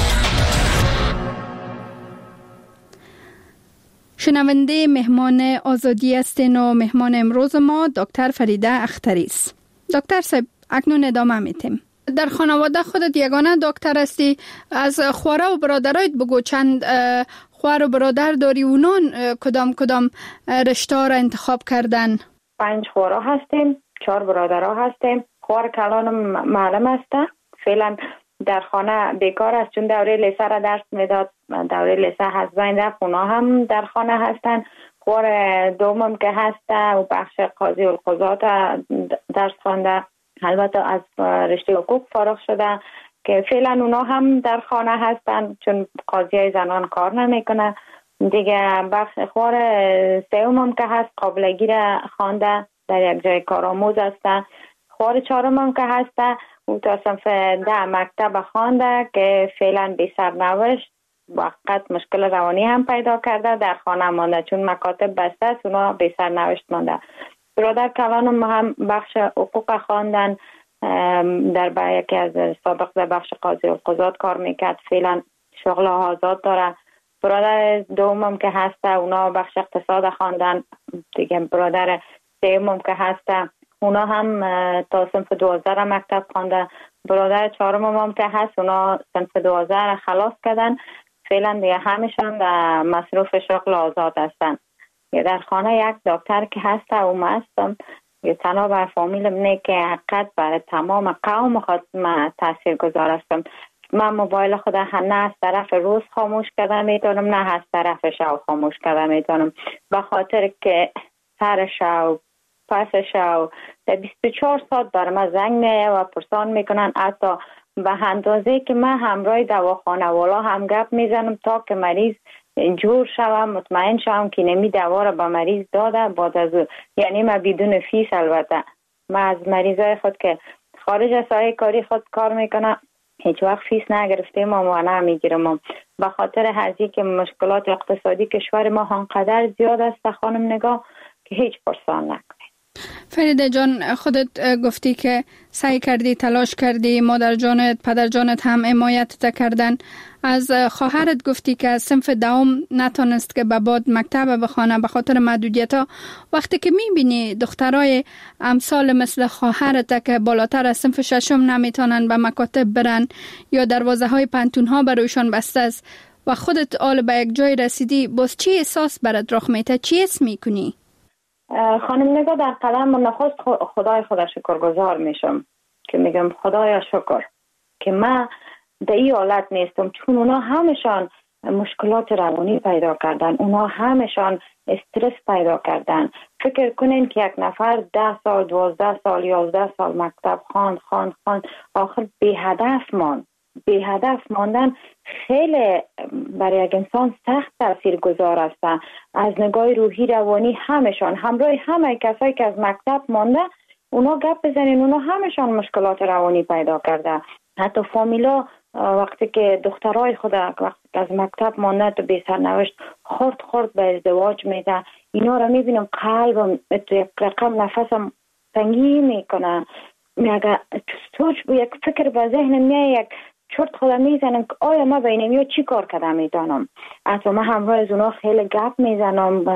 شنونده مهمان آزادی هستین و مهمان امروز ما دکتر فریده اختری است. دکتر صاحب اکنون ادامه میتیم. در خانواده خودت یگانه دکتر هستی. از خواره و برادرایت بگو چند خوار و برادر داری؟ اونان کدام رشته را انتخاب کردن؟ 5 خواره هستیم، 4 برادرها هستیم. خوار کلانم معلم است. فعلا در خانه بیکار است چون دوره لیسه را درس میداد. دوره لیسه از بین رفت. اونا هم در خانه هستن. خوار دومم که هست و بخش قاضی القضات درس خوانده، البته از رشته حقوق فارغ شده که فعلا اونا هم در خانه هستن چون قاضی های زنان کار نمیکنه دیگه. بخش خوار سومم که هست قابلگی را خوانده، در یک جای کارآموز است. خوار چهارمم که هست او تا صنف 10 مکتب خوانده که فعلا بی سرنوشت، وقت مشکل روانی هم پیدا کرده، در خانه مانده چون مکاتب بسته است. اونا بی سرنوشت مانده. برادر کلانم هم بخش حقوق خواندن، در یکی از سابق در بخش قاضی القضات کار میکرد، فعلا شغل آزاد داره. برادر دومم که هست اونا بخش اقتصاد خواندن دیگه. برادر سومم که هست اونا هم تا صنف 12 مکتب خوانده. برادر چهارمم هم که هست اونا صنف 12 خلاص کردن، فعلا دیگه همیشون در مصروف شغل آزاد هستن. در خانه یک دکتر که هست او هستم. تنها بر فامیلم نه که حقیقت برای تمام قوم خود من تاثیر گذار هستم. من موبایل خود نه از طرف روز خاموش کرده میتونم نه از طرف شب خاموش کرده میتونم، به خاطر که سر شب پس شب 24 ساعت بر من زنگ میه و پرسان میکنن. حتی به اندازه که من همراه دواخانه والا هم گپ میزنم تا که مریض جور شوم، مطمئن شوم که نمی دوا را به مریض داده بعد از او. یعنی من بدون فیس، البته من از مریضای خود که خارج از ساحه کاری خود کار میکنم هیچ وقت فیس نگرفتیم و نمیگیرم. به خاطر هزی که مشکلات اقتصادی کشور ما آنقدر زیاد است خانم نگاه که هیچ پرسان نکنید. فریده جان، خودت گفتی که سعی کردی، تلاش کردی، مادر جانت، پدر جانت هم حمایت کردن. از خواهرت گفتی که از صنف 10 نتونست که به بعد مکتب بخوانه به خاطر محدودیت‌ها. وقتی که می‌بینی دخترای امثال مثل خواهرت که بالاتر از صنف 6 نمیتونن به مکاتب برن یا دروازه‌های پانتون‌ها برایشان بسته است و خودت آل به یک جای رسیدی، باز چی احساس برات رخ میده؟ چی حس میکنی؟ خانم نگاه، در قدم نخست خدای خدا شکرگزار میشم که میگم خدایا شکر که من در این حالت نیستم، چون اونا همشان مشکلات روانی پیدا کردن، اونا همشان استرس پیدا کردن. فکر کنین که یک نفر 10 سال 12 سال 11 سال مکتب خواند آخر بی هدف ماندن خیلی برای یک انسان سخت تاثیرگذار است. از نگاه روحی روانی همشان همراه همه کسایی که از مکتب مانده اونا گپ بزنین، اونا همشان مشکلات روانی پیدا کرده. حتی فامیلا وقتی که دخترای خود وقتی از مکتب مانده تو بی سرنوشت خورد به ازدواج میده، اینا رو میبینم قلبم رقم نفسم تنگی میکنه. میگه یک فکر به ذهنم میاد، یک چرت خودم میزنم که آیا ما بینم یا چی کار کردم میدانم. حتی من همراه از اونا خیلی گپ میزنم،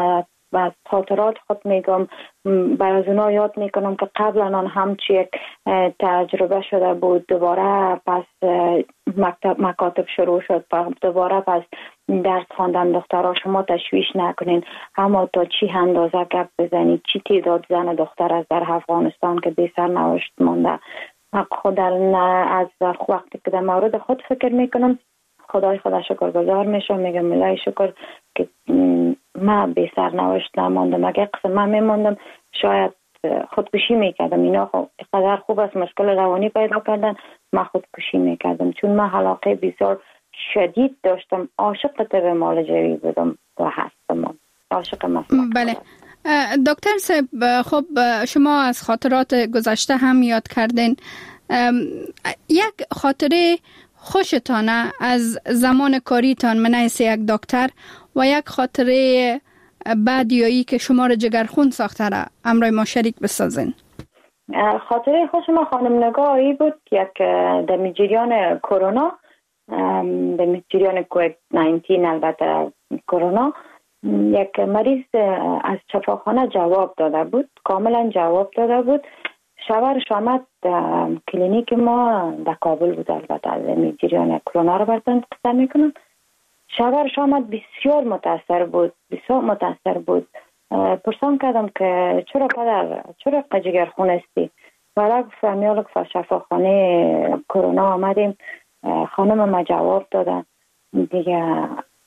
از خاطرات خود میگم، برای اونا یاد میکنم که قبلا آن همچی یک تجربه شده بود، دوباره پس مکاتب شروع شد، دوباره پس درس خواندن دخترها. شما تشویش نکنین، اما تا چی اندازه گپ بزنید، چی تعداد زن و دختر از در افغانستان که بی سرنوشت مانده. خود از وقتی که در مورد خود فکر میکنم خدا شکرگزار میشم، میگم الهی شکر که من بی سرنوشت نماندم. اگه قسم من میماندم شاید خودکشی میکردم. اینا قدر خوب است مشکل روانی پیدا کردن، من خودکشی میکردم، چون من علاقه بسیار شدید داشتم. عاشق طب معالجوی بودم و هستم، عاشق مسلک. بله دکتر صاحب، خب شما از خاطرات گذشته هم یاد کردین. یک خاطره خوشتانه از زمان کاریتان من حیث یک دکتر و یک خاطره بدیایی که شما را جگرخون ساخته را همراه ما شریک بسازین. خاطره خوش ما خانم نگاهی بود یک در جریان کرونا، در جریان کووید 19 البته کرونا، یک مریض از شفاخانه جواب داده بود، کاملا جواب داده بود. شوهرش آمد کلینیک ما در کابل بود، البته از جریان کرونا رو براتون قصه میکنم. شوهرش آمد بسیار متاثر بود. پرسان کردم که چرا پدر، چرا جگرخون هستی؟ و گفتم یالا که شفاخانه کرونا آمدیم، خانم ما جواب دادن دیگه.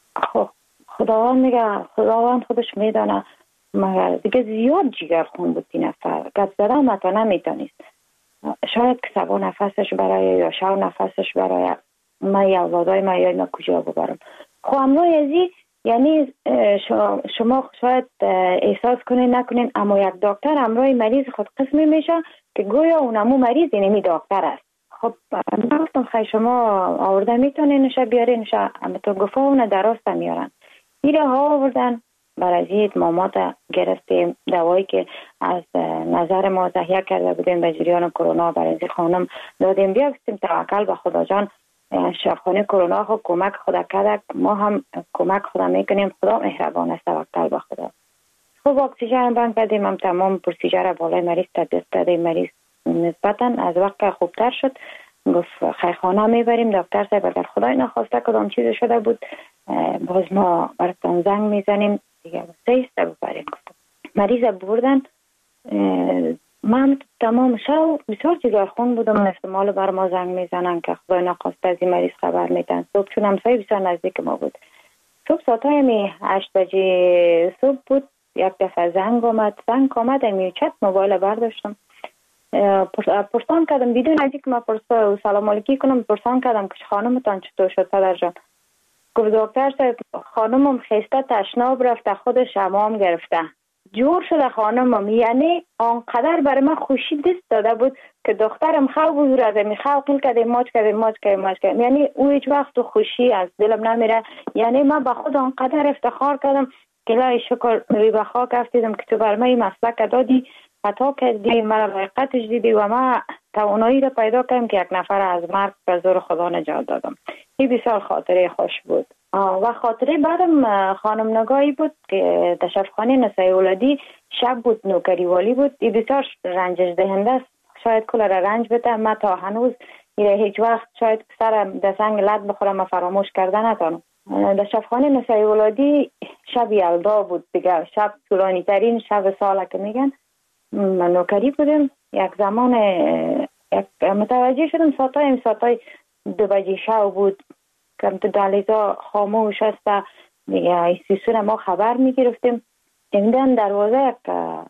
خداوند خودش میدانه، مگر دیگه زیاد جگرخون بود این نفر، گپ زدن متا نمیتونست. شاید که سبا نفسش برای یا شو نفسش برای من یا اولادای من یا اینا کجا ببرم. خب امروی ازی یعنی شما شاید احساس کنین نکنین، اما یک دکتر امروی مریض خود قسمی میشه که گویا اونمو مریض اینمی دکتر است. خب نفتم خیلی شما آورده میتونین نشه بیارین، نشه اما تو گفه اونه درست میارن. ایره ها آوردن، برای مامات گرفتیم، دوایی که از نظر ما تهیه کرده بودیم به جریان کرونا برای خانم دادیم. بیا گفتیم توکل به خدا جان، شفاخانه کرونا خود کمک خدا کرده، ما هم کمک خدا میکنیم، خدا مهربان است، توکل به خدا. خب اکسیژن بند کردیم، هم تمام پروسیجر بالای مریض تدبیر دادیم. مریض نسبتا از وقت خوبتر شد، گفت خیرخانه میبریم. دکتر صاحب اگر خدای نخواسته کدام چیز شده بود باز ما براتون زنگ میزنیم دیگه، سیسته ببریم. مریض بردن، من تمام شب بسیار جگرخون بودم، احتمال بر ما زنگ میزنن که خدای نخواسته از این مریض خبر میدن. صبح چون همسایه بسیار نزدیک ما بود، صبح ساعتای 8 بجه صبح بود، یک دفعه زنگ آمد چت موبایل برداشتم، پرسان کردم بدون از اینکه من سلام علیکی کنم، پرسان کردم که خانمتان چطور شد پدر جان؟ گفت دکتر صاحب خانمم خسته تشناب رفته، خودش حمام گرفته، جور شده خانمم. یعنی آنقدر برای من خوشی دست داده بود که دخترم خواب بود از میخواب قیل کرده ماچ کرده. یعنی او هیچ وقت خوشی از دلم نمیره. یعنی من به خود آنقدر افتخار کردم که الهی شکر روی بخا کفتیدم که تو بر من این مسلک دادی، خطا کردی، مرا حقیقتش دیدی و من توانایی را پیدا کردم که یک نفر از مرگ به زور خدا نجات دادم. این بسیار خاطره خوش بود. و خاطره بعدم خانم نگاهی بود که در شفاخانه نسای اولادی شب بود، نوکری والی بود. این بسیار رنجش دهنده است، شاید کل را رنج بده. من تا هنوز هیچ وقت شاید سرم در سنگ لد بخورم و فراموش کرده نتانم. در شفاخانه نسای اولادی شب یلدا بود دیگه، شب طولانی ترین شب ساله که میگن. من نوکری بودم، یک زمان متوجه شدم ساعتای 2 بجه شب بود که تو دهلیزا خاموش است دیگه. سیسون ما خبر میگرفتیم، دیدم دروازه یک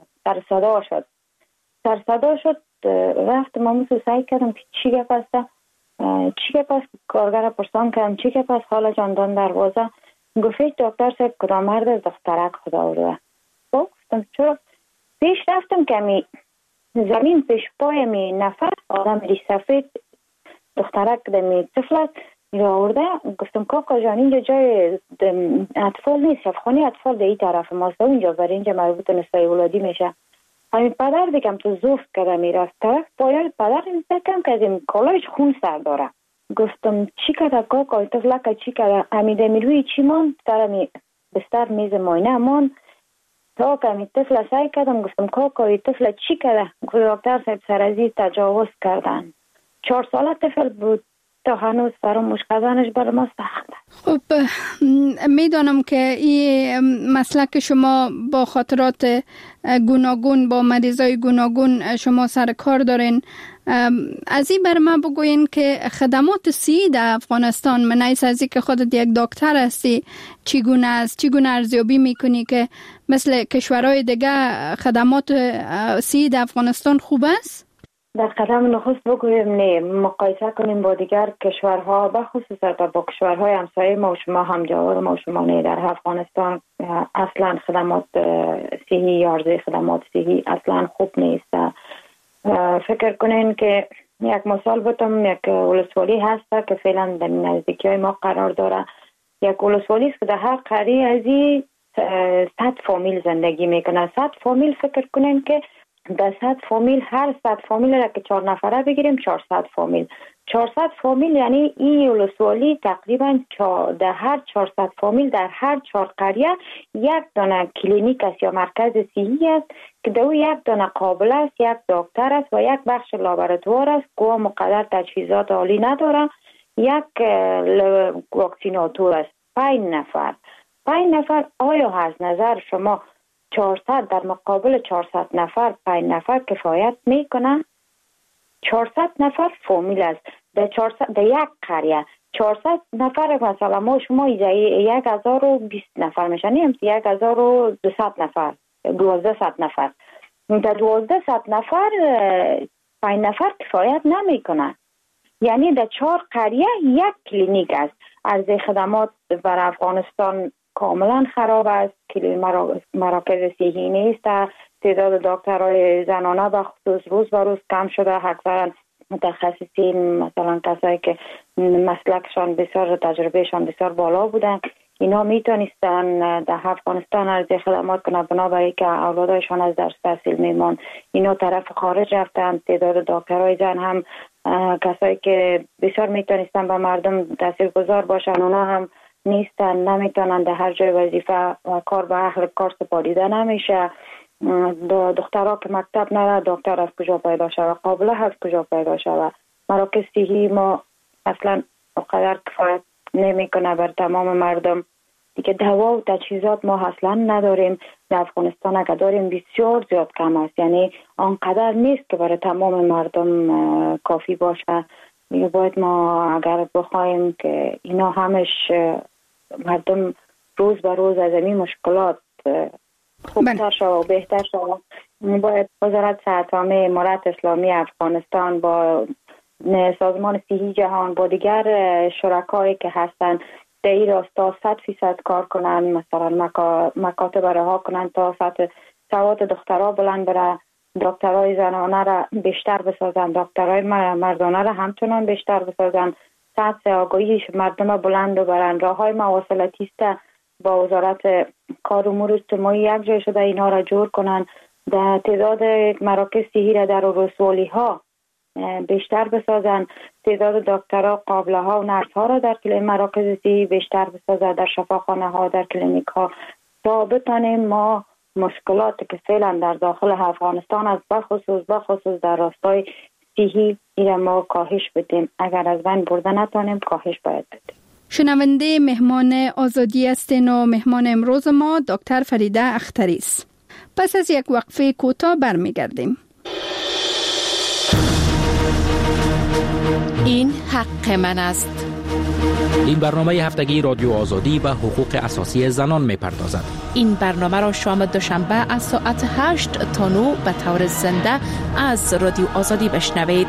سرصدا شد. رفتم امو سعی کردم که چی گپ است. کارگر پرسان کردم چی گپ است خاله جان؟ دان دروازه گفت دکتر صاحب کدام مرد از دخترک خدا آورده. گفتم چرا؟ پیش رفتم کمی زمین پیش پای می نفر آدم ری سفید دخترک دمی طفلت میره آورده. گفتم کاکا جان اینجا جای اطفال نیست، شفاخانه اطفال در این طرف ماست، اینجا برای اینجا مربوط نسای اولادی میشه. همین پدر دیگم تو زفت کده میرفت طرف پایل پدر میزدکم که از این کالایش خون سر داره. گفتم چی کده کاکا طفلک چی کده؟ امیده میروی چی مان؟ سرمی بستر میز ماینه مان. تا کمی طفل سعی کردم گفتم کاکا طفل چی کرده؟ گفت دکتر صاحب سرازی تجاوز کردن. 4 ساله طفل بود. تا هنوز فراموش کردنش بر ما سخت. خب میدانم که این مسلک شما با خاطرات گوناگون با مریضای گوناگون شما سر کار دارین. از این بر من بگوین که خدمات صحی در افغانستان من ایس ازی که خودت یک دکتر هستی چگونه است؟ چگونه ارزیابی میکنی که مثل کشورهای دیگه خدمات صحی در افغانستان خوب است؟ در قدم نخست بگویم نه، مقایسه کنیم با دیگر کشورها، بخصوص با کشورهای همسایه ما و شما همجوار ما و شما نه. در افغانستان اصلا خدمات صحی یا عرضه خدمات صحی اصلا خوب نیست. فکر کنین که یک مثال بتم، یک ولسوالی هست که فعلا در نزدیکی های ما قرار داره. یک ولسوالی است که در هر قریه از این 100 فامیل زندگی میکنه. 100 فامیل فکر کنین که در 100 فامیل، هر 100 فامیل را که 4 نفره بگیریم 400 فامیل. 400 فامیل یعنی این ولسوالی تقریبا در هر 400 فامیل در هر 4 قریه یک دانه کلینیک است یا مرکز صحی است که در او یک دانه قابله است، یک دکتر است و یک بخش لابراتوار است که مقدر تجهیزات عالی نداره، یک واکسیناتور است. 5 نفر. 5 نفر آیا از نظر شما 400 در مقابل 400 نفر 5 نفر کفایت میکنه؟ 400 نفر فامیل است. در یک قریه 400 نفر مثلا ما شما 1020 نفر میشن، 1200 نفر، 1200 نفر. در 1200 نفر 5 نفر کفایت نمیکنه. یعنی در 4 قریه یک کلینیک است. عرضه خدمات بر افغانستان کاملا خراب است. مراکز صحی نیست. تعداد دکترای زنانه به خصوص روز به روز کم شده. اکثرا متخصصین مثلا کسایی که مسلکشان بسیار تجربهشان بسیار بالا بودن، اینا میتونستن در افغانستان عرضه خدمات کنن، بنابراین که اولادایشان از درس تحصیل میمان اینا طرف خارج رفتن. تعداد دکترای زن هم کسایی که بسیار میتونستن به مردم تاثیرگذار باشن اونا هم نیستن، نمیتونن در هر جای وظیفه و کار به اهل کار سپاریده نمیشه. دخترها که مکتب نره دکتر از کجا پیدا شود؟ قابله از کجا پیدا شود؟ مراکز صحی ما اصلا اونقدر کفایت نمیکنه بر تمام مردم. دیگه دوا و تجهیزات ما اصلا نداریم. در افغانستان اگر داریم بسیار زیاد کم است، یعنی آنقدر نیست که برای تمام مردم کافی باشه. دیگه باید ما اگر بخوایم که اینا همش مردم روز به روز از این مشکلات خوبتر شد و بهتر شد، باید وزارت صحت عامه امارت اسلامی افغانستان با سازمان صحی جهان با دیگر شرکایی که هستن در این راستا 100% کار کنن، مثلا مکاتب رها کنن تا سطح سواد دخترها بلند بره، دکترای زنانه را بیشتر بسازن، دکترای مردانه را همچنان بیشتر بسازن، سطح آگاهی مردم بلند ببرن. راههای مواصلاتی است با وزارت کار امور اجتماعی یک جای شده اینا را جور کنن. در تعداد مراکز صحی را در ولسوالی ها بیشتر بسازن، تعداد دکترها، قابله ها و نرس ها را در مراکز صحی بیشتر بسازن، در شفاخانه ها، در کلینیک ها، تا بتانیم ما مشکلاتی که فعلا در داخل افغانستان است بخصوص در راستای صحی ایره ما کاهش بدیم. اگر از بین برده نتانیم کاهش باید بدیم. شنونده مهمان آزادی هستین و مهمان امروز ما دکتر فریده اختری است. پس از یک وقفه کوتاه برمیگردیم. این حق من است. این برنامه هفتگی رادیو آزادی به حقوق اساسی زنان می‌پردازد. این برنامه را شام دوشنبه از ساعت 8 تا 9 به طور زنده از رادیو آزادی بشنوید.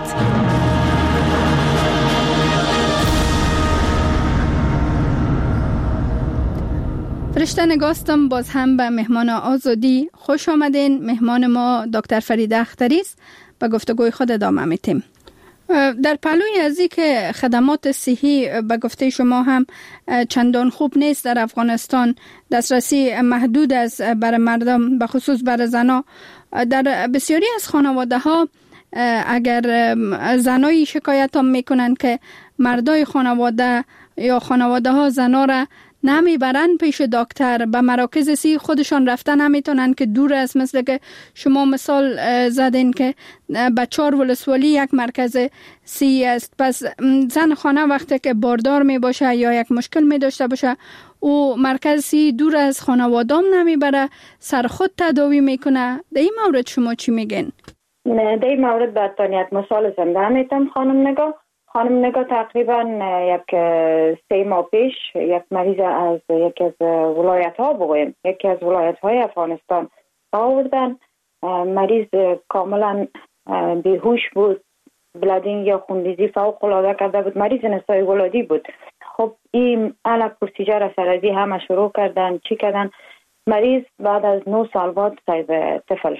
فرشته نگاستم باز هم به مهمان آزادی خوش آمدین. مهمان ما دکتر فریده اختری است. به گفتگوی خود ادامه میتیم. در پهلوی از این که خدمات صحی به گفته شما هم چندان خوب نیست در افغانستان، دسترسی محدود است برای مردم به خصوص برای زنا. در بسیاری از خانواده ها اگر زنایی شکایت هم میکنن که مردای خانواده یا خانواده ها زنا را نمیبرن پیش دکتر، به مراکز سی خودشان رفتن نمیتونن که دور است، مثل که شما مثال زدین که به 4 ولسوالی یک مرکز سی است. پس زن خانه وقتی که باردار می باشه یا یک مشکل می داشته باشه، او مرکز سی دور از خانوادام نمیبره، سر خود تداوی میکنه. در این مورد شما چی میگین؟ در این مورد براتون یک مثال زنده میتونم خانم نگاه تقریبا یک 3 ماه پیش یک مریض از یکی از ولایت ها بگویم، یکی از ولایت های افغانستان آوردن. مریض کاملا بیهوش بود، بلادینگ یا خونریزی فوق العاده کرده بود، مریض نسای ولادی بود. خب این علا پروسیجر سرازی همه شروع کردن، چی کردن؟ مریض بعد از 9 سال بعد صاحب طفل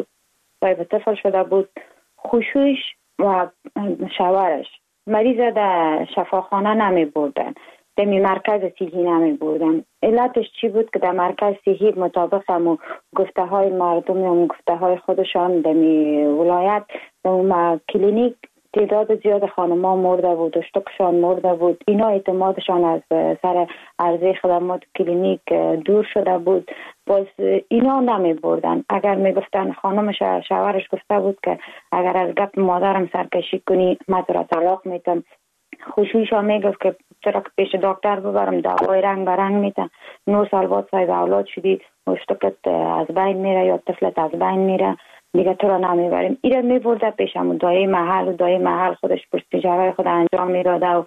شده بود. خوشویش و شوهرش مریض در شفاخانه نمی بردن، در مرکز صحی نمی بردن. علتش چی بود؟ که در مرکز صحی مطابق هم گفته های مردم و گفته های خودشان در ولایت در کلینیک تعداد زیاد خانما مرده بود، اشتکشان مرده بود. اینا اعتمادشان از سر عرضه خدمات کلینیک دور شده بود، باز اینا نمی بردن. اگر می گفتن خانمش شوهرش گفته بود که اگر از گپ مادرم سرکشی کنی من تو را طلاق میتم، خوشویشا می گفت که چرا که پیش دکتر ببرم، دوای رنگ برنگ میتن. 9 سال بعد صاحب اولاد شدی، اشتکت از بین میره یا طفلت از بین میره، دیگه تو را نمیبریم. ایره میبرده پیشمون دایه محل خودش پرسیجرهای خود انجام میداده و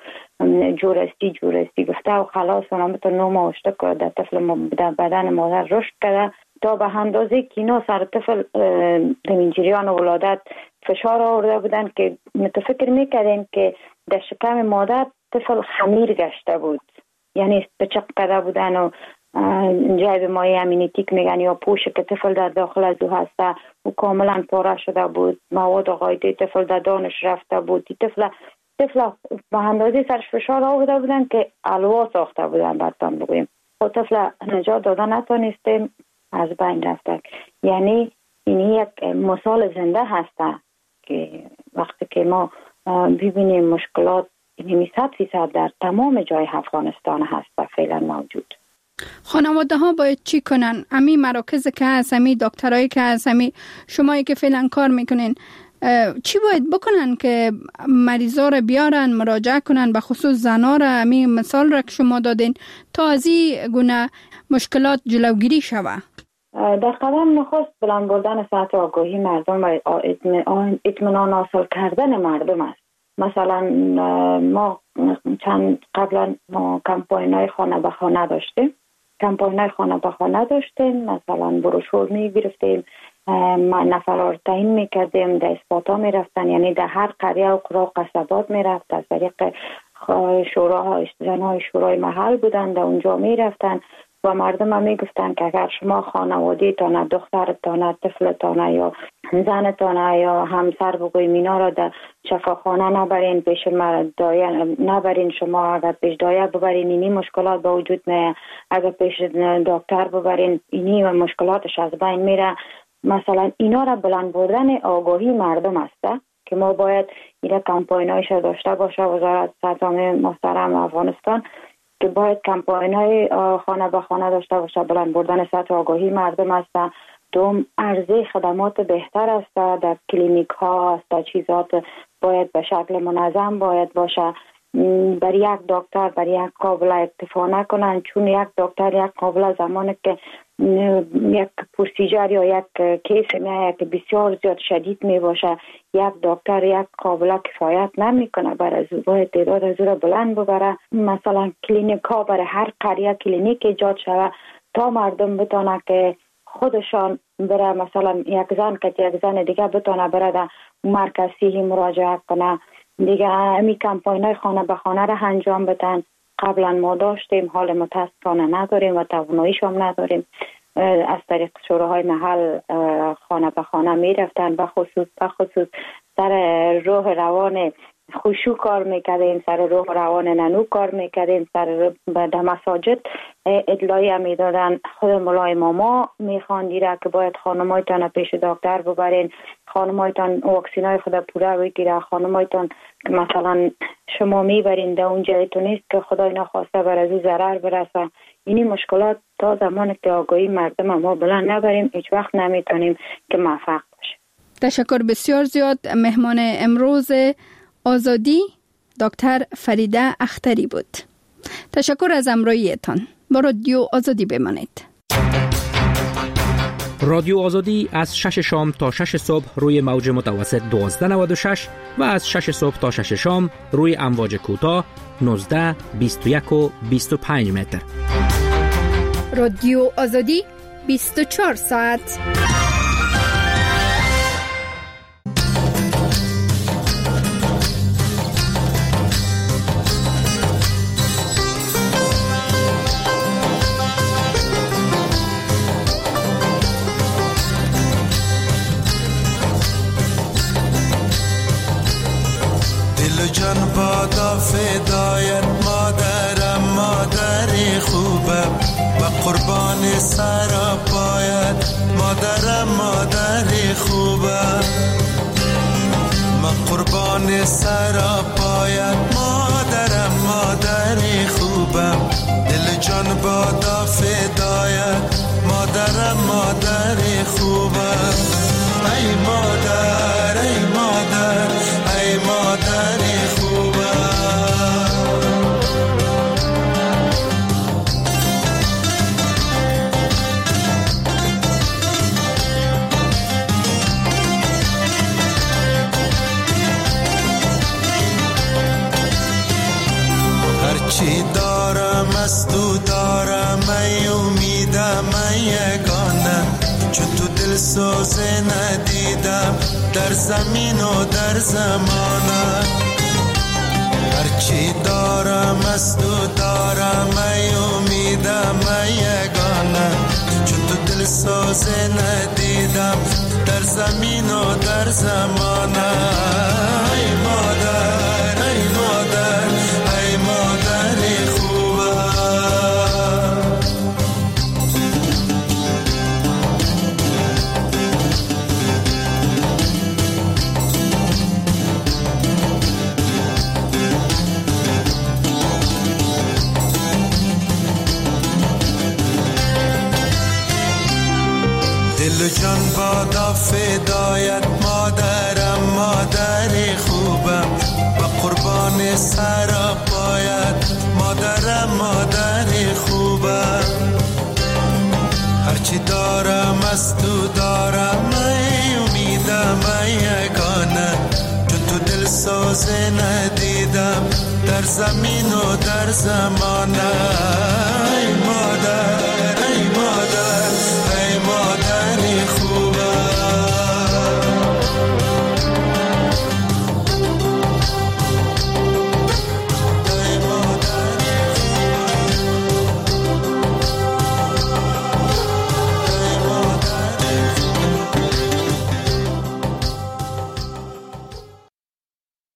جورستی گفته و خلاص اونم تو 9 ماه اشتک در طفل در بدن مادر رشد کرده تا به اندازه که اینا سر طفل در جریان ولادت فشار آورده بودن که متفکر میکردیم که در شکم مادر طفل خمیر گشته بود، یعنی بچق کرده بودن و جایب مایع امینیتیک میگن یا پوش که طفل در داخل از او هسته و کاملا پاره شده بود، مواد قاعده طفل در دانش رفته بود. طفل به اندازه سرش فشار آورده بودن که الوا ساخته بودن برتان بگویم. خود طفل نجات داده نتونستیم، از بین رفته. یعنی این یک مثال زنده هسته که وقتی که ما ببینیم مشکلات 100% در تمام جای افغانستان هست فعلا موجود. خانواده ها باید چی کنن؟ امی مراکز که هست، امی دکترایی که هست، امی شمایی که فعلا کار میکنین، چی باید بکنن که مریضا رو بیارن مراجعه کنن، به خصوص زنا رو؟ امی مثال را که شما دادین تا از این گونه مشکلات جلوگیری شوه. در قدم نخست بلند بردن سطح آگاهی مردم و اطمینان حاصل کردن مردم است. مثلا ما قبلا کمپاین های خانه به خانه داشتیم، مثلا بروشور می گرفتیم، نفرها رو تعیین می کردیم، در اثبات ها می رفتن، یعنی در هر قریه و قرى و قصبات می رفت، از طریق زنهای شورای محل بودن، در اونجا می رفتن و مردم هم می گفتن که اگر شما خانوادی تانه، دخترتانه، طفلتانه یا زنتانه یا همسر بگویم اینا را در شفاخانه نبرین، پیش دایه نبرین، شما اگر پیش دایه ببرین اینی مشکلات به وجود میه، اگر پیش دکتر ببرین اینی و مشکلاتش از بین میره. مثلا اینا را بلند بردن آگاهی مردم است که ما باید این کمپاین هایش داشته باشه. وزارت صحت محترم افغانستان که باید کمپاین های خانه به خانه داشته باشه، بلند بردن سطح آگاهی مردم است. دوم، عرضه خدمات بهتر است در کلینیک ها است، چیزات باید به شکل منظم باید باشه. بر یک دکتر بر یک قابل اکتفا نکنن، چون یک دکتر یک قابل زمانی که یک پروسیجر یا یک کیس میایه که بسیار زیاد شدید می باشه، یک دکتر یک قابل کفایت نمی کنه، برای باید تعداد از را بلند ببره. مثلا کلینیک ها برای هر قریه کلینیک ایجاد شده تا مردم بتونه که خودشان بره، مثلا یک زن که یک زن دیگه بتونه بره در مرکز صحی مراجعه کنه. دیگه امی کمپاین های خانه به خانه را انجام بدن. قبلا ما داشتیم، حال متاسفانه نداریم و تواناییش هم نداریم. از طریق شوراهای محل خانه به خانه می رفتن، به خصوص در روح روان خشوع کار میکردیم، سر روح روان ننو کار میکردیم، سر به مساجد ادلایه میدادن. خود مولای ماما میخواندی را که باید خانمایتان پیش دکتر ببرین، خانمایتان واکسینای خود پورا بگیره، خانمایتان که مثلا شما میبرین در اون جایتون نیست که خدای نخواسته بر از او ضرر برسه. اینی مشکلات تا زمانی که آگاهی مردم ما بلند نبریم هیچ وقت نمیتونیم که موفق باشیم. تشکر بسیار زیاد. مهمان امروز آزادی دکتر فریده اختری بود. تشکر از همراهیتان. با رادیو آزادی بمانید. رادیو آزادی از 6 شام تا 6 صبح روی موج متوسط 1296 و از 6 صبح تا 6 شام روی امواج کوتاه 19 21 و 25 متر. رادیو آزادی 24 ساعت. جان بادا فدایت مادرم، مادری خوبم و قربان سرا باید مادرم، مادری خوبم و قربان سرا باید مادرم، مادری خوبم. دل جان بادا فدایت مادرم، مادری خوبم. ای مادر، ای مادر، ای مادری خوبم. هرچی دارم از تو دارم، ای امیدم، ای یگانه، چون تو دل سوزه ندیدم در زمین و در زمانه. هرچی دارم از تو دارم، ای امیدم، ای یگانه، چون تو دل سوزه ندیدم در زمین و در زمانه. ای مادر، ای مادر، ای مادری خوبم. دل جان بادا فدایت مادرم، مادری خوبم و قربان سرا باید مادرم، مادری خوبم. هرچی دارم از تو دارم، ای امیدم، ای یگانه، چون تو دل سوزه ندیدم در زمین و در زمانه. ای مادر،